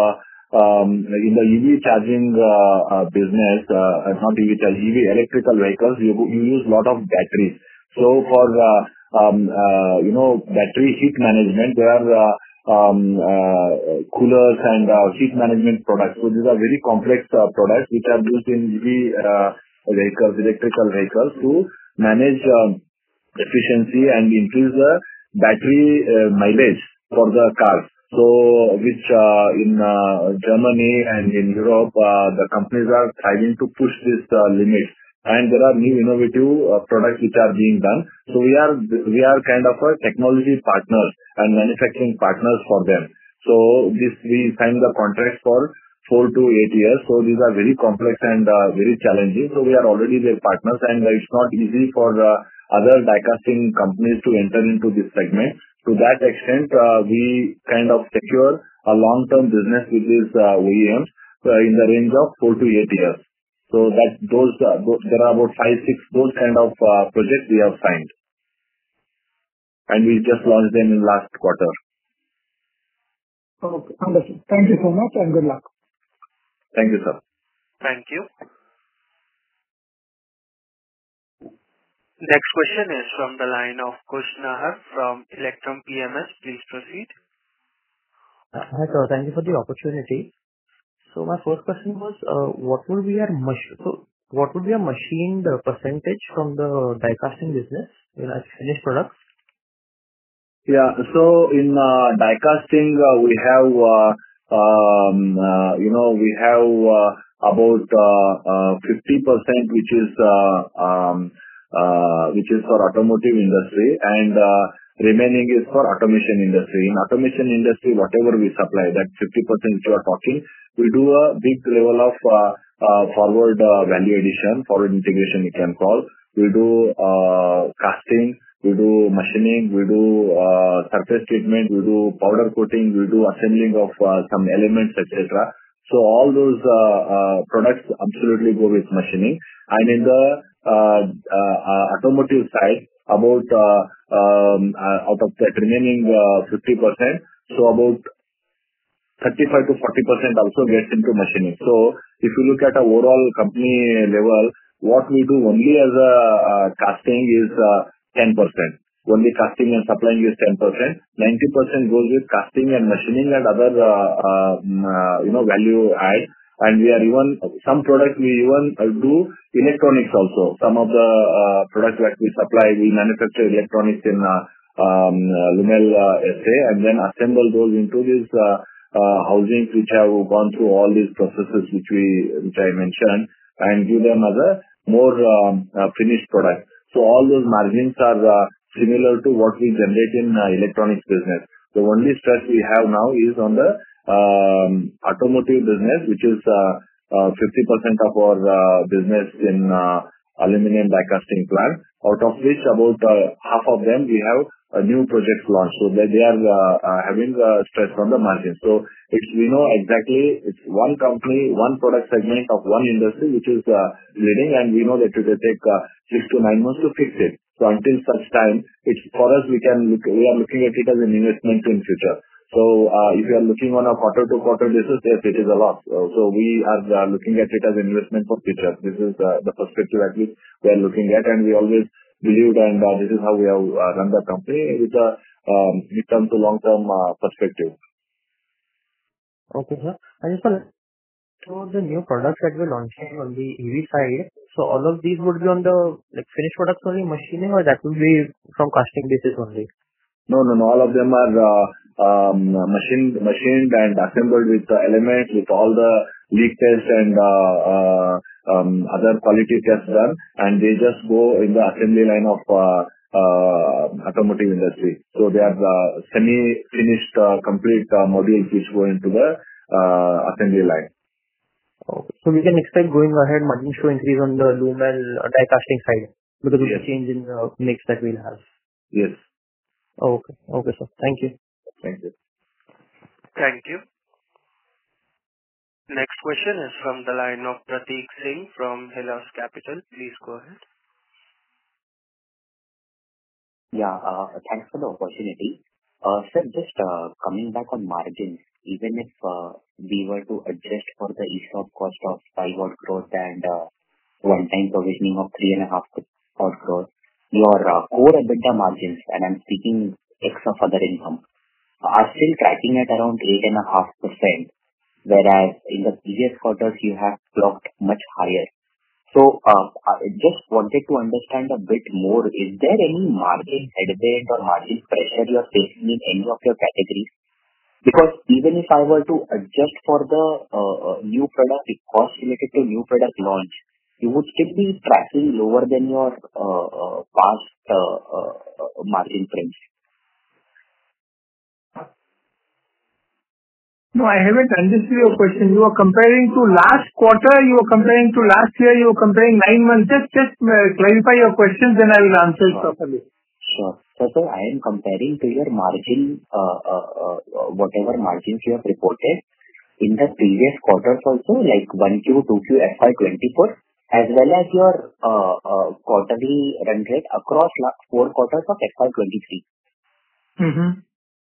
in the EV charging business, not EV charging, EV electrical vehicles, you use a lot of batteries. For battery heat management, there are coolers and heat management products. These are very complex products which are used in EV vehicles, electrical vehicles, to manage efficiency and increase the battery mileage for the cars. Which in Germany and in Europe, the companies are trying to push this limit. There are new innovative products which are being done. We are kind of a technology partners and manufacturing partners for them. We signed the contract for 4 to 8 years. These are very complex and very challenging. We are already their partners, and it's not easy for other die casting companies to enter into this segment. To that extent, we kind of secure a long-term business with these OEMs in the range of 4 to 8 years. There are about 5-6 those kind of projects we have signed, and we just launched them in last quarter. Okay, understood. Thank you so much, and good luck. Thank you, sir. Thank you. Next question is from the line of Kush Nahar from Electrum PMS. Please proceed. Hi, sir. Thank you for the opportunity. My first question was, what would be a machined percentage from the die casting business in finished products? Yeah. In die casting, we have about 50% which is for automotive industry, and remaining is for automation industry. In automation industry, whatever we supply, that 50% which you are talking, we do a big level of forward value addition, forward integration you can call. We do casting, we do machining, we do surface treatment, we do powder coating, we do assembling of some elements, etc. All those products absolutely go with machining. In the automotive side, about out of that remaining 50%, about 35 to 40% also gets into machining. If you look at our overall company level, what we do only as a casting is 10%. Only casting and supplying is 10%. 90% goes with casting and machining and other value add. We are even some products we even do electronics also. Some of the products that we supply, we manufacture electronics in Lumel SA and then assemble those into these housings which have gone through all these processes which I mentioned, and give them as a more finished product. All those margins are similar to what we generate in electronics business. The only stress we have now is on the automotive business, which is 50% of our business in aluminum die casting plant, out of which about half of them we have a new project launch. They are having stress on the margin. We know exactly it's one company, one product segment of one industry which is leading, and we know that it will take 6 to 9 months to fix it. Until such time, it's for us, we are looking at it as an investment in future. If you are looking on a quarter-to-quarter basis, yes, it is a loss. We are looking at it as an investment for future. This is the perspective at which we are looking at, and we always believed, and this is how we have run the company with a mid-term to long-term perspective. Okay, sir. The new products that we're launching on the EV side, all of these would be on the finished products only machining, or that will be from casting basis only? No. All of them are machined and assembled with the elements, with all the leak tests and other quality tests done, and they just go in the assembly line of automotive industry. They are semi-finished complete modules which go into the assembly line. Okay. We can expect going ahead margins to increase on the Lumel die casting side because of the change in the mix that we'll have. Yes. Okay, sir. Thank you. Thank you. Thank you. Next question is from the line of Prateek Singh from Helios Capital. Please go ahead. Yeah, thanks for the opportunity. Sir, just coming back on margins, even if we were to adjust for the ESOP cost of 5 odd crores and one-time provisioning of 3.5 odd crores, your core EBITDA margins, and I'm speaking ex of other income, are still tracking at around 8.5%, whereas in the previous quarters you have clocked much higher. I just wanted to understand a bit more. Is there any margin headwind or margin pressure you are facing in any of your categories? Because even if I were to adjust for the new product cost related to new product launch, you would still be tracking lower than your past margin trends. No, I haven't understood your question. You are comparing to last quarter, you are comparing to last year, you are comparing 9 months. Just clarify your question, then I will answer it properly. Sure. Sir, I am comparing to your margin, whatever margins you have reported in the previous quarters also, like 1Q, 2Q, FY24, as well as your quarterly run rate across 4 quarters of FY23.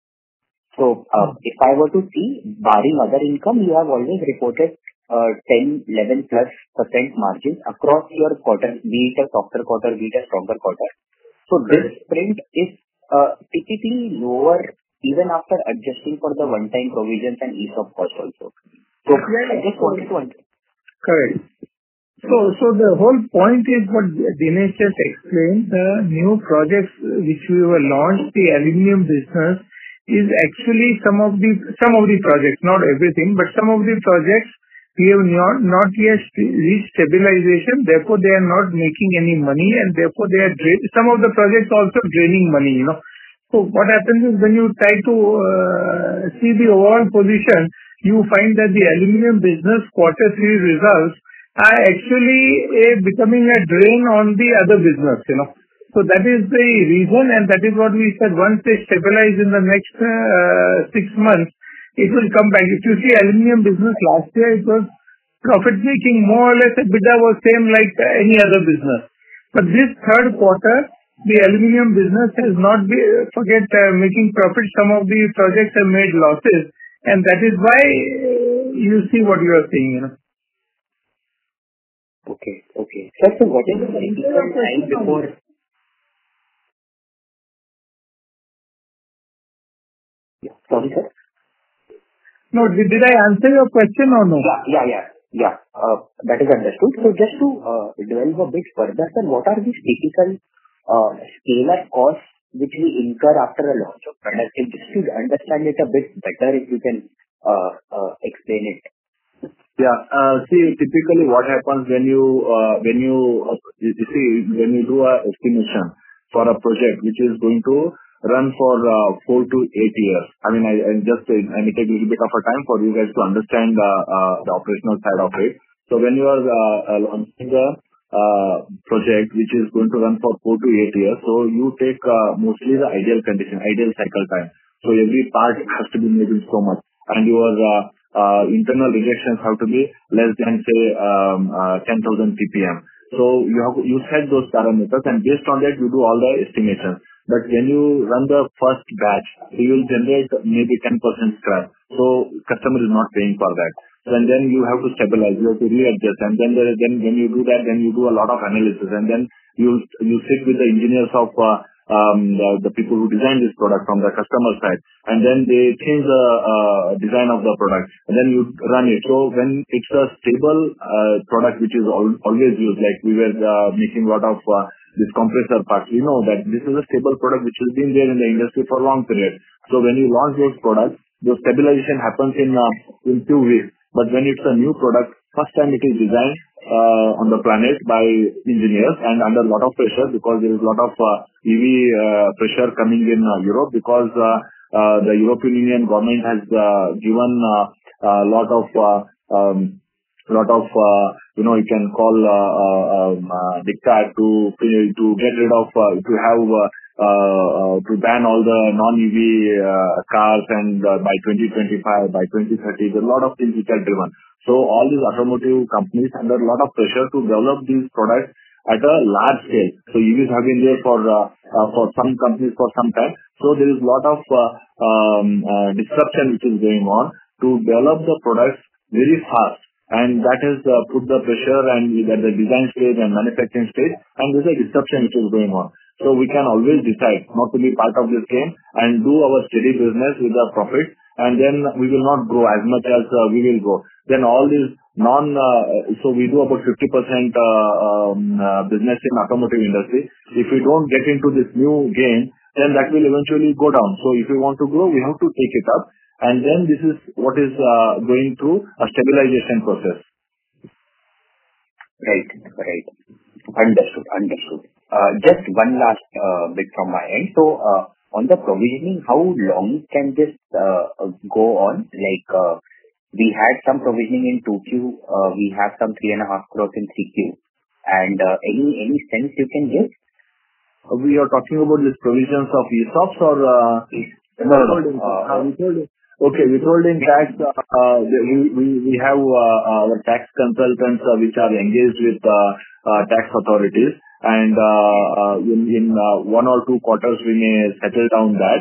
If I were to see, barring other income, you have always reported 10, 11+% margins across your quarter, be it a softer quarter, be it a stronger quarter. This print is typically lower even after adjusting for the one-time provisions and ESOP cost also. I just wanted to understand. Correct. The whole point is what Dinesh just explained. The new projects which we were launched, the aluminum business, is actually some of the projects, not everything, but some of the projects we have not yet reached stabilization, therefore they are not making any money, and therefore some of the projects also draining money, What happens is when you try to see the overall position, you find that the aluminum business Q3 results are actually becoming a drain on the other business, That is the reason, and that is what we said. Once they stabilize in the next 6 months, it will come back. If you see aluminum business last year, it was profit making, more or less EBITDA was same like any other business. But this third quarter, the aluminum business has not been, forget making profit. Some of the projects have made losses, and that is why you see what you are seeing. Okay. Sir, so what is the typical time before? Yeah. Sorry, sir. No, did I answer your question or no? Yeah. That is understood. So just to delve a bit further, sir, what are these typical scale-up costs which we incur after a launch of product? Just to understand it a bit better, if you can explain it. Yeah. See, typically what happens when you do a estimation for a project which is going to run for 4 to 8 years. I may take a little bit of a time for you guys to understand the operational side of it. So when you are launching a project which is going to run for 4 to 8 years, so you take mostly the ideal condition, ideal cycle time. So every part has to be made in so much, and your internal rejections have to be less than, say, 10,000 ppm. So you set those parameters, and based on that, you do all the estimations. But when you run the first batch, you will generate maybe 10% scrap. So customer is not paying for that. And then you have to stabilize, you have to readjust. And then when you do that, then you do a lot of analysis. And then you sit with the engineers of the people who design this product from the customer side. And then they change the design of the product. And then you run it. So when it's a stable product which is always used, like we were making a lot of this compressor parts, we know that this is a stable product which has been there in the industry for a long period. So when you launch those products, the stabilization happens in 2 weeks. But when it's a new product, first time it is designed on the planet by engineers and under a lot of pressure, because there is a lot of EV pressure coming in Europe, because the European Union government has given a lot of you can call diktat to get rid of to ban all the non-EV cars, and by 2025, by 2030, there are a lot of things which are driven. So all these automotive companies under a lot of pressure to develop these products at a large scale. So EVs have been there for some companies for some time. So there is a lot of disruption which is going on to develop the products very fast. And that has put the pressure and at the design stage and manufacturing stage, and there's a disruption which is going on. So we can always decide not to be part of this game and do our steady business with the profit, and then we will not grow as much as we will grow. Then all these so we do about 50% business in automotive industry. If we don't get into this new game, then that will eventually go down. So if we want to grow, we have to take it up. And then this is what is going through a stabilization process. Right. Understood. Just one last bit from my end. So on the provisioning, how long can this go on? Like we had some provisioning in 2Q, we have some 3.5 crores in 3Q. And any sense you can give? We are talking about these provisions of ESOPs or No. Okay, withholding tax, we have our tax consultants which are engaged with tax authorities, and in 1 or 2 quarters we may settle down that.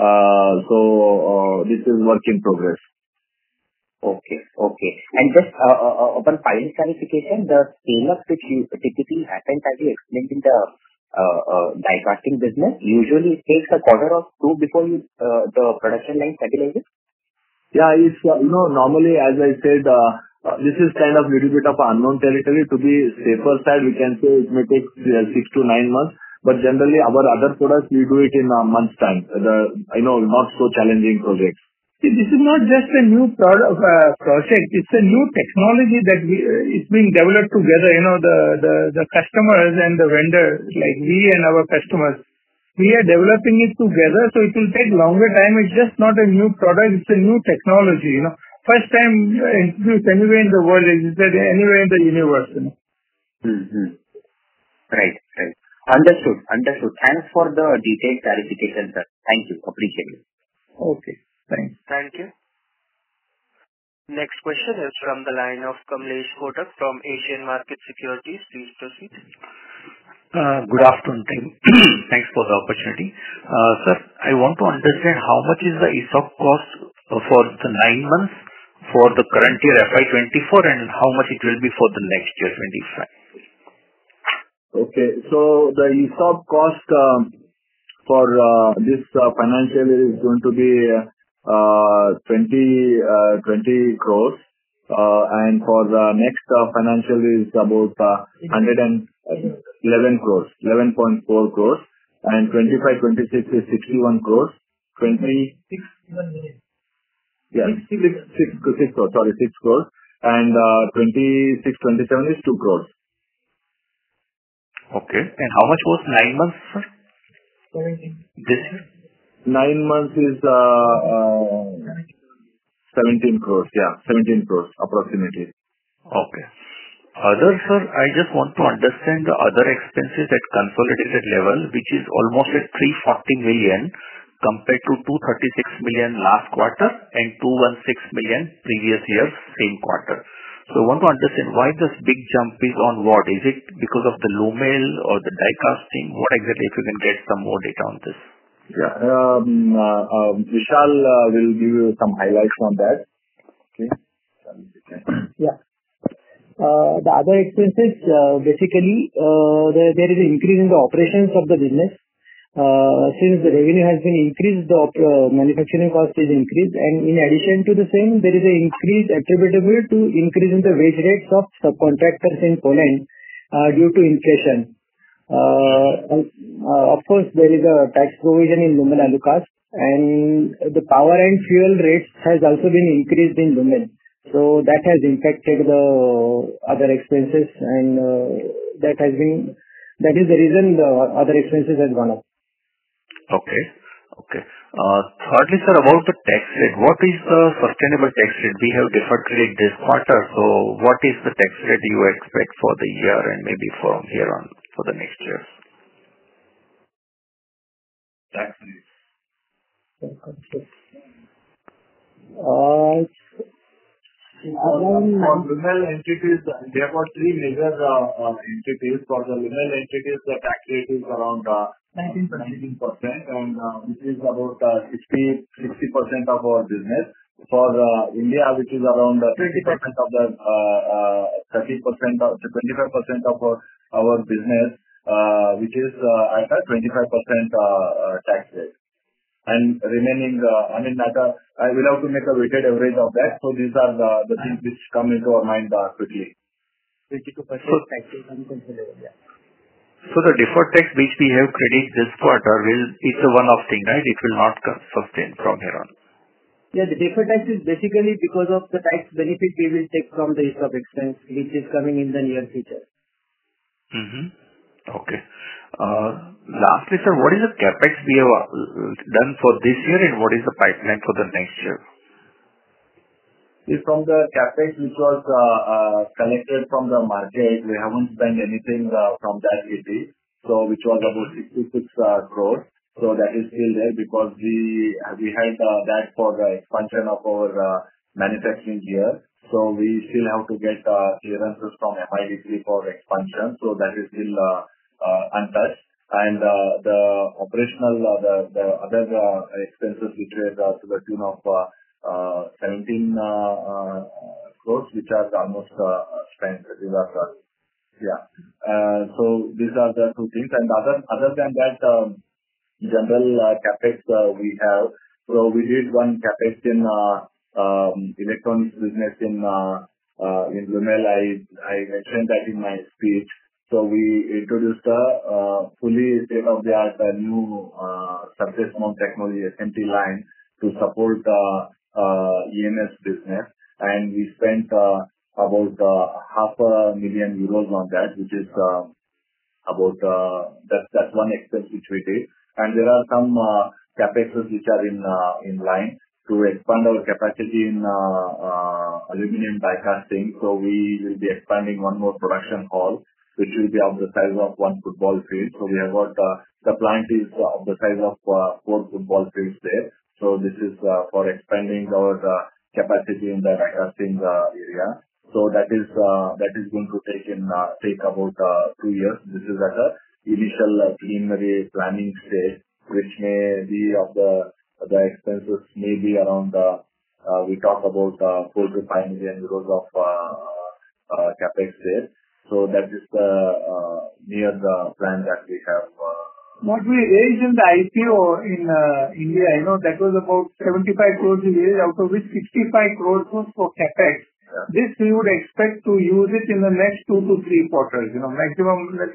So this is work in progress. Okay. And just upon final clarification, the scale-up which typically happens, as you explained in the die casting business, usually it takes a quarter or 2 before the production line stabilizes? Yeah, it's normally, as I said, this is kind of little bit of unknown territory. To be safer side, we can say it may take 6 to 9 months. But generally, our other products, we do it in a month's time. Not so challenging projects. See, this is not just a new project. It's a new technology that is being developed together. The customers and the vendors, like we and our customers, we are developing it together, so it will take longer time. It's just not a new product, it's a new technology. First time introduced anywhere in the world, existed anywhere in the universe. Right. Understood. Thanks for the detailed clarification, sir. Thank you. Appreciate it. Okay. Thanks. Thank you. Next question is from the line of Kamlesh Kotak from Asian Market Securities. Please proceed. Good afternoon, team. Thanks for the opportunity. Sir, I want to understand how much is the ESOP cost for the 9 months for the current year FY24 and how much it will be for the next year 25. Okay. So the ESOP cost for this financial year is going to be 20 crores. And for the next financial year is about 111 crores, 11.4 crores. And 25-26 is 61 crores. 6 crores. Sorry, 6 crores. And 26-27 is 2 crores. Okay. And how much was 9 months, sir? 17. This year? 9 months is 17 crores. Yeah, 17 crores approximately. Okay. Other, sir, I just want to understand the other expenses at consolidated level, which is almost at 340 million compared to 236 million last quarter and 216 million previous year, same quarter. So I want to understand why this big jump is on what? Is it because of the Lumel or the die casting? What exactly, if you can get some more data on this? Yeah. Vishal will give you some highlights on that. Okay. Yeah. The other expenses, basically, there is an increase in the operations of the business. Since the revenue has been increased, the manufacturing cost is increased. And in addition to the same, there is an increase attributable to increase in the wage rates of subcontractors in Poland due to inflation. Of course, there is a tax provision in Lumel Alucast, and the power and fuel rates has also been increased in Lumel. So that has impacted the other expenses, and that is the reason the other expenses has gone up. Okay. Okay. Thirdly, sir, about the tax rate, what is the sustainable tax rate? We have deferred credit this quarter, so what is the tax rate you expect for the year and maybe from here on for the next year? Tax rate. For Lumel entities, we have got 3 major entities. For the Lumel entities, the tax rate is around 19%, and which is about 60% of our business. For India, which is around 20% of the 30% of 25% of our business, which is at a 25% tax rate. And remaining, I will have to make a weighted average of that. So these are the things which come into our mind quickly. 22% tax rate on considerable, yeah. So the deferred tax which we have credit this quarter it's a one-off thing, right? It will not sustain from here on. Yeah, the deferred tax is basically because of the tax benefit we will take from the ESOP expense, which is coming in the near future. Okay. Lastly, sir, what is the capex we have done for this year and what is the pipeline for the next year? From the capex which was collected from the market, we haven't spent anything from that city, so which was about 66 crores. So that is still there because we had that for the expansion of our manufacturing here. So we still have to get clearances from MIDC for expansion. So that is still untouched. And the operational, the other expenses which were to the tune of 17 crores, which are almost spent. These are so these are the two things. And other than that, general capex we have. So we did one capex in electronics business in Lumel. I mentioned that in my speech. So we introduced a fully state-of-the-art new surface mount technology SMT line to support EMS business, and we spent about €500,000 on that, which is about that's one expense which we did. And there are some capexes which are in line to expand our capacity in aluminum die casting. So we will be expanding one more production hall, which will be of the size of 1 football field. So we have got the plant is of the size of 4 football fields there. So this is for expanding our capacity in the die casting area. So that is going to take about 2 years. This is at a initial preliminary planning stage, which may be of the expenses may be around, we talk about 4 to 5 million euros of capex there. So that is near the plan that we have. What we raised in the IPO in India, that was about 75 crores we raised, out of which 65 crores was for capex. Yeah. This we would expect to use it in the next 2 to 3 quarters. Maximum, 2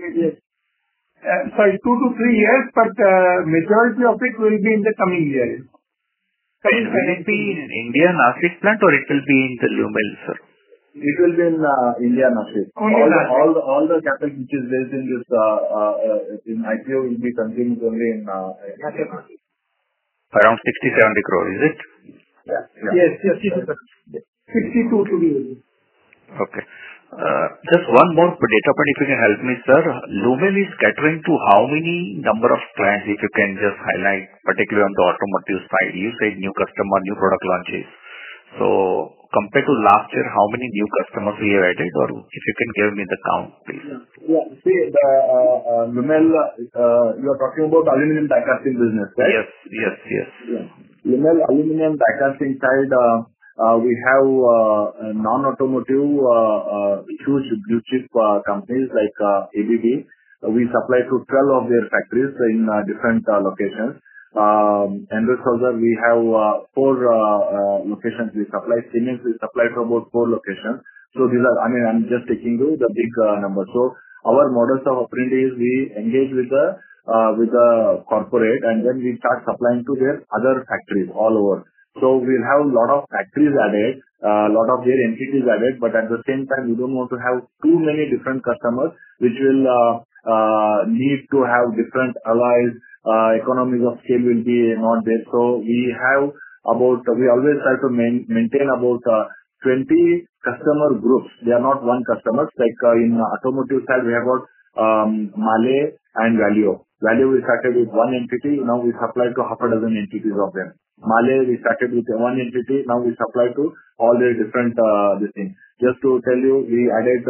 to 3 years, but majority of it will be in the coming years. Will it be in India Nashik plant or it will be in the Lumel, sir? It will be in India Nashik. All the capex which is raised in this in IPO will be consumed only in India Nashik. Around 60-70 crore, is it? Yeah. Yes. 62 to be. Okay. Just one more data point, if you can help me, sir. Lumel is catering to how many number of clients, if you can just highlight, particularly on the automotive side? You said new customer, new product launches. So compared to last year, how many new customers we have added, or if you can give me the count, please? Yeah. See, the Lumel, you are talking about aluminum die casting business, right? Yes. Yeah. Lumel aluminum die casting side, we have non-automotive huge blue chip companies like ABB. We supply to 12 of their factories in different locations. Enroll, we have 4 locations we supply. Siemens we supply to about 4 locations. So these are, I'm just taking you the big numbers. So our models of operandi is we engage with the corporate, and then we start supplying to their other factories all over. So we'll have a lot of factories added, a lot of their entities added, but at the same time, we don't want to have too many different customers, which will need to have different allies. Economies of scale will be not there. So we always try to maintain about 20 customer groups. They are not one customers. Like in automotive side, we have got Mahle and Valeo. Valeo we started with one entity. Now we supply to half a dozen entities of them. Mahle we started with one entity. Now we supply to all the different this thing. Just to tell you, we added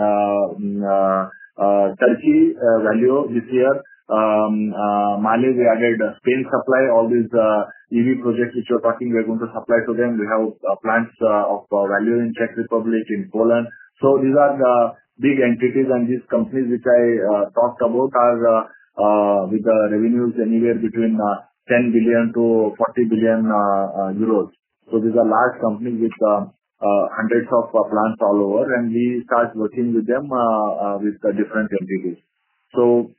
Turkey Valeo this year. Mahle we added Spain supply. All these EV projects which you're talking, we're going to supply to them. We have plants of Valeo in Czech Republic, in Poland. So these are the big entities, and these companies which I talked about are with the revenues anywhere between 10 billion to 40 billion euros. So these are large companies with hundreds of plants all over, and we start working with them with the different entities. So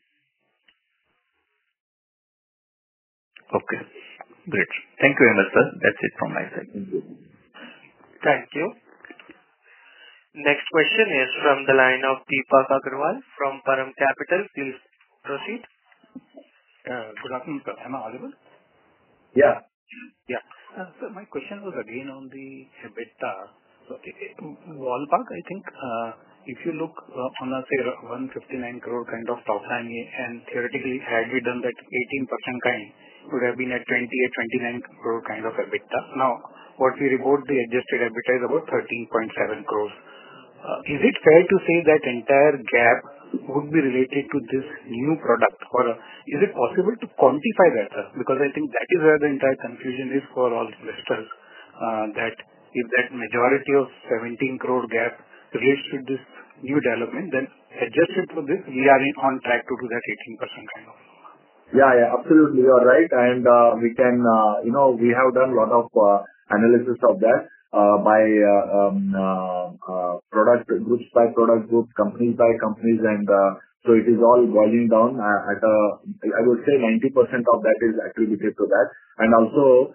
okay, great. Thank you very much, sir. That's it from my side. Thank you. Next question is from the line of Deepak Agarwal from Param Capital. Please proceed. Good afternoon, sir. Am I audible? Yeah. So my question was again on the EBITDA. So ballpark, I think if you look on a say 159 crore kind of top line, and theoretically had we done that 18% kind, would have been at 28-29 crore kind of EBITDA. Now, what we report the adjusted EBITDA is about 13.7 crores. Is it fair to say that entire gap would be related to this new product, or is it possible to quantify that, sir? Because I think that is where the entire confusion is for all investors, that if that majority of 17 crore gap relates to this new development, then adjusted for this, we are on track to do that 18% kind of. Yeah, absolutely. You are right. And we can, we have done a lot of analysis of that by product groups by product groups, companies by companies, and so it is all boiling down at I would say 90% of that is attributed to that. And also,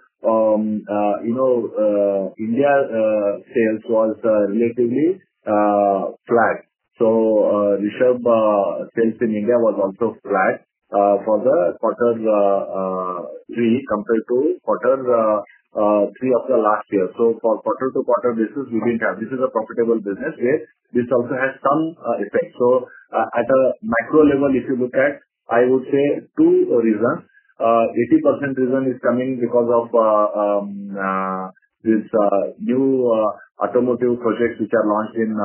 India sales was relatively flat. So Rishabh sales in India was also flat for the quarter 3 compared to quarter 3 of the last year. So for quarter to quarter basis, we didn't have. This is a profitable business where this also has some effect. So at a macro level, if you look at, I would say 2 reasons. 80% reason is coming because of these new automotive projects which are launched in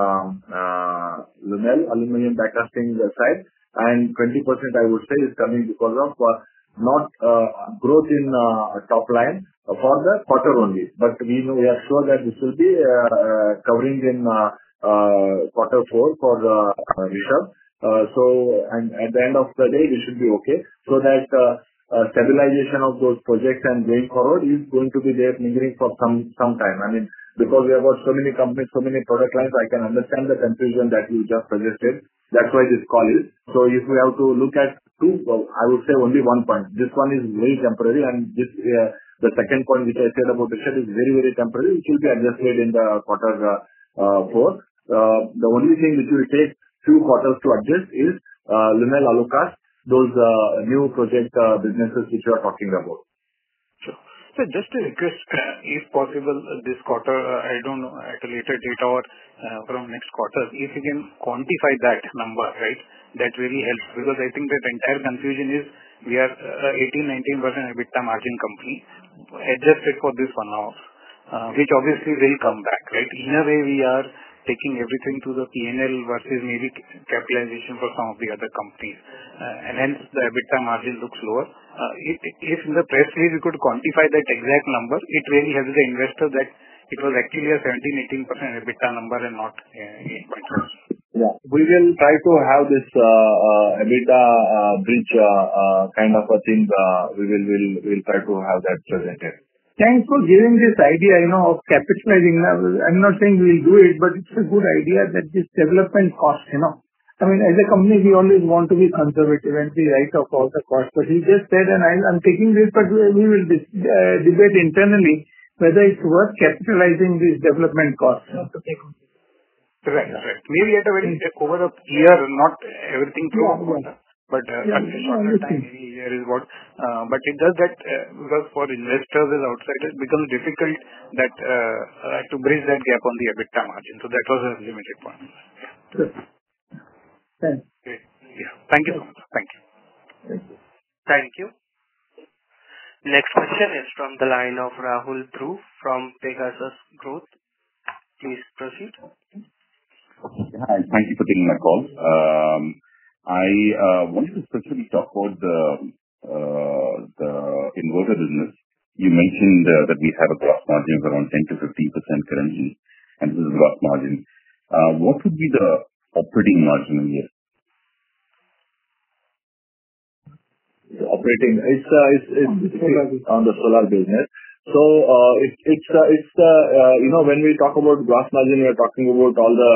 Lumel aluminum die casting side, and 20% I would say is coming because of not growth in top line for the quarter only. But we are sure that this will be covering in quarter 4 for Rishabh. And at the end of the day, we should be okay. So that stabilization of those projects and going forward is going to be there lingering for some time. I mean, because we have got so many companies, so many product lines, I can understand the confusion that you just suggested. That's why this call is. So if we have to look at two, I would say only one point. This one is very temporary, and this the second point which I said about Rishabh is very, very temporary, which will be adjusted in the quarter 4. The only thing which will take few quarters to adjust is Lumel Alucast, those new project businesses which you are talking about. Sure. So just a request, if possible, this quarter, I don't know, at a later date or from next quarter, if you can quantify that number, right? That really helps, because I think that entire confusion is we are 18-19% EBITDA margin company, adjusted for this one-off, which obviously will come back, right? In a way, we are taking everything to the P&L versus maybe capitalization for some of the other companies. And hence, the EBITDA margin looks lower. If in the press release we could quantify that exact number, it really helps the investor that it was actually a 17-18% EBITDA number and not 8.6%. Yeah. We will try to have this EBITDA bridge kind of a thing. We'll try to have that presented. Thanks for giving this idea, of capitalizing. I'm not saying we'll do it, but it's a good idea that this development cost, I mean, as a company, we always want to be conservative and be right of all the costs. But he just said, and I'm taking this, but we will debate internally whether it's worth capitalizing these development costs. Right. Maybe at a very over a year, not everything through a quarter. But a shorter time, maybe a year is what. But it does that because for investors as outsiders, it becomes difficult that to bridge that gap on the EBITDA margin. So that was a limited point. Sure. Thanks. Great. Yeah. Thank you so much. Thank you. Thank you. Next question is from the line of Rahul Dhruv from Pegasus Growth. Please proceed. Hi. Thank you for taking my call. I wanted to specifically talk about the inverter business. You mentioned that we have a gross margin of around 10-15% currently, and this is gross margin. What would be the operating margin in here? The operating, it's on the solar business. So it's when we talk about gross margin, we are talking about all the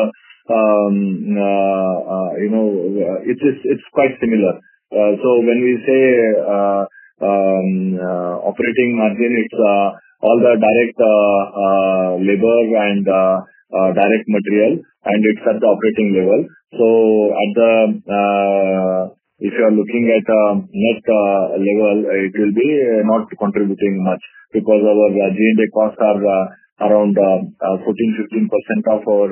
it's quite similar. So when we say operating margin, it's all the direct labor and direct material, and it's at the operating level. So at the if you are looking at net level, it will be not contributing much because our G&A costs are around 14-15% of our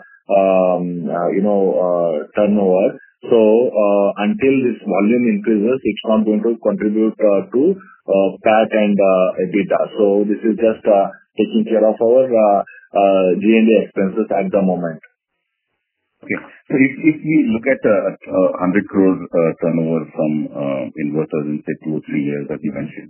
turnover. So until this volume increases, it's not going to contribute to PAT and EBITDA. So this is just taking care of our G&A expenses at the moment. Okay. So if we look at 100 crore turnover from inverters in say 2 or 3 years that you mentioned,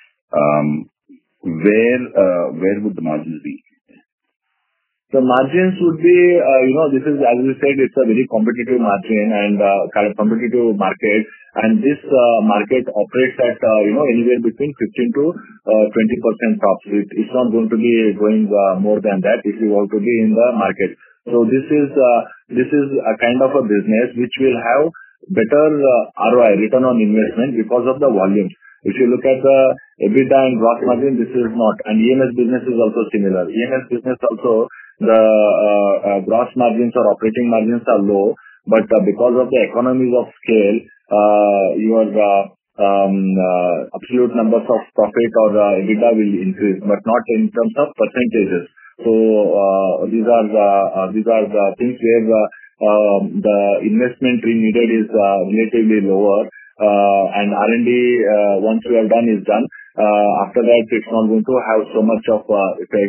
where would the margins be? The margins would be, this is, as we said, it's a very competitive margin and kind of competitive market. And this market operates at, anywhere between 15 to 20% tops. It's not going to be going more than that if you want to be in the market. So this is a kind of a business which will have better ROI, return on investment, because of the volumes. If you look at the EBITDA and gross margin, this is not. And EMS business is also similar. EMS business also, the gross margins or operating margins are low, but because of the economies of scale, your absolute numbers of profit or EBITDA will increase, but not in terms of percentages. So these are the things where the investment needed is relatively lower. And R&D, once we are done, is done. After that, it's not going to have so much of effect.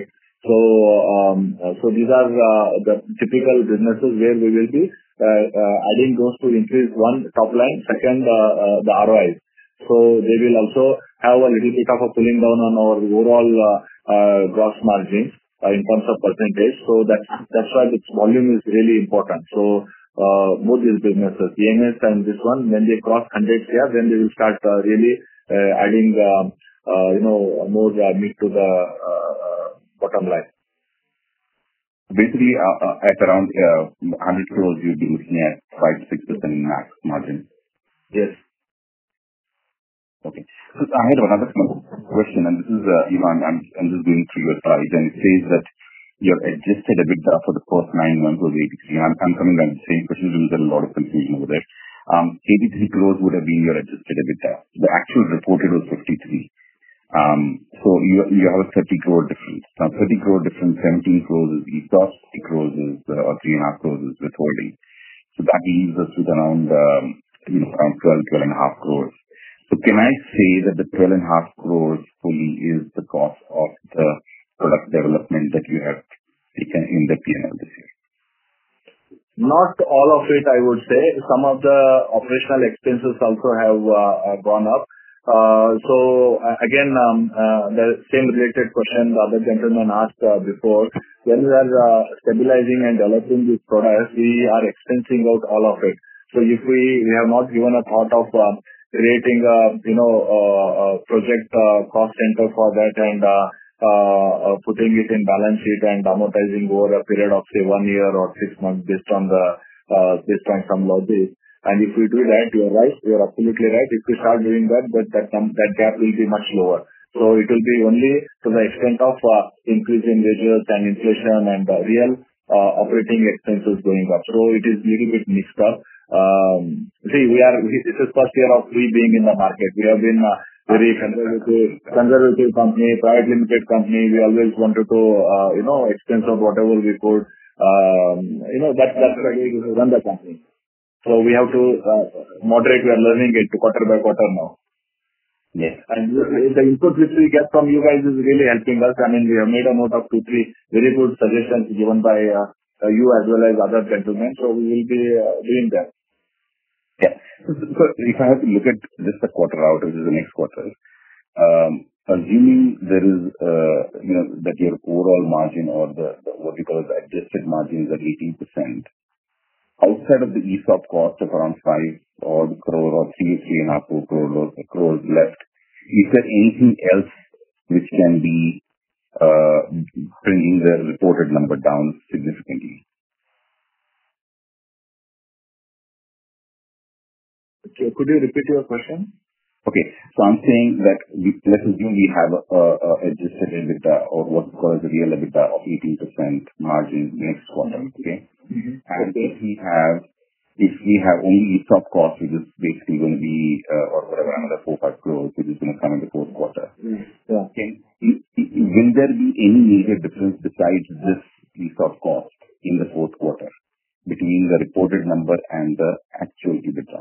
So these are the typical businesses where we will be adding those to increase, one, top line, second, the ROI. So they will also have a little bit of a pulling down on our overall gross margins in terms of percentage. So that's why this volume is really important. So both these businesses, EMS and this one, when they cross 100 crore, then they will start really adding more meat to the bottom line. Basically, at around 100 crores, you'll be looking at 5-6% max margin. Yes. Okay. So I had another question, and this is, I'm just going through your slides, and it says that your adjusted EBITDA for the first 9 months was 83. I'm coming back to the same question because there's a lot of confusion over there. 83 crores would have been your adjusted EBITDA. The actual reported was 53. So you have a 30 crore difference. Now 30 crore difference, 17 crores is ESOP, 30 crores is, or 3.5 crores is withholding. So that leaves us with around 12.5 crores. So can I say that the 12.5 crores fully is the cost of the product development that you have taken in the P&L this year? Not all of it, I would say. Some of the operational expenses also have gone up. So again, the same related question the other gentleman asked before. When we are stabilizing and developing these products, we are expensing out all of it. So if we have not given a thought of creating a project cost center for that and putting it in balance sheet and amortizing over a period of say 1 year or 6 months based on some logic. And if we do that, you're right, you're absolutely right. If we start doing that gap will be much lower. So it will be only to the extent of increase in wages and inflation and real operating expenses going up. So it is little bit mixed up. This is first year of we being in the market. We have been very conservative company, private limited company. We always wanted to, expense of whatever we could. That's the way we run the company. So we have to moderate. We are learning it quarter by quarter now. Yes. And the input which we get from you guys is really helping us. I mean, we have made a note of 2-3 very good suggestions given by you as well as other gentlemen. So we will be doing that. Yeah. So if I have to look at just the quarter out, which is the next quarter, assuming there is, that your overall margin or the what we call the adjusted margin is at 18%, outside of the ESOP cost of around 5 odd crore or 3.5 crores left, is there anything else which can be bringing the reported number down significantly? Okay. Could you repeat your question? Okay. So I'm saying that let's assume we have a adjusted EBITDA or what we call as a real EBITDA of 18% margin next quarter. Okay. Mm-hmm. And if we have only ESOP cost, which is basically going to be, or whatever, another 4-5 crores, which is going to come in the fourth quarter. Yeah. Will there be any major difference besides this ESOP cost in the fourth quarter between the reported number and the actual EBITDA?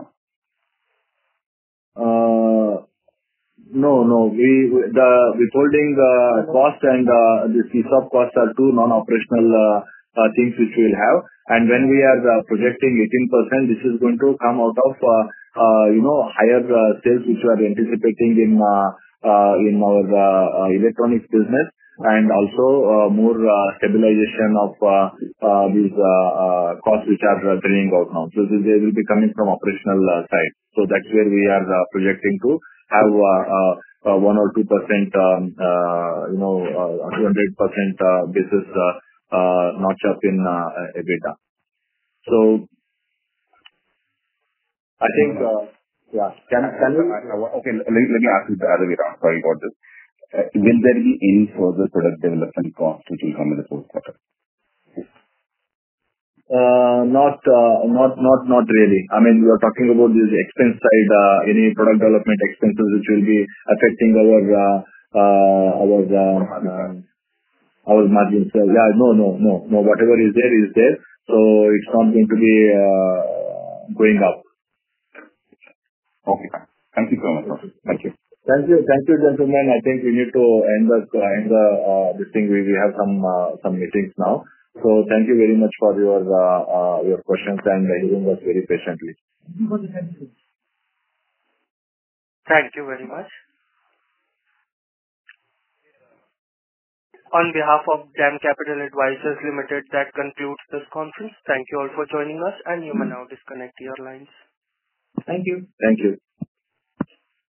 No. The withholding cost and the ESOP costs are two non-operational things which we will have. And when we are projecting 18%, this is going to come out of higher sales which we are anticipating in our electronics business, and also more stabilization of these costs which are draining out now. So they will be coming from operational side. So that's where we are projecting to have 1 or 2%, 200% basis notch up in EBITDA. So I think, yeah. Okay, let me ask you the other way around. Sorry about this. Will there be any further product development cost which will come in the fourth quarter? Not really. I mean, we are talking about this expense side, any product development expenses which will be affecting our margins. Yeah, no. Whatever is there. So it's not going to be going up. Okay. Thank you so much. Thank you. Thank you. Thank you, gentlemen. I think we need to end this thing. We have some meetings now. Thank you very much for your questions and hearing us very patiently. Thank you very much. On behalf of DAM Capital Advisors Limited, that concludes this conference. Thank you all for joining us, and you may now disconnect your lines. Thank you. Thank you.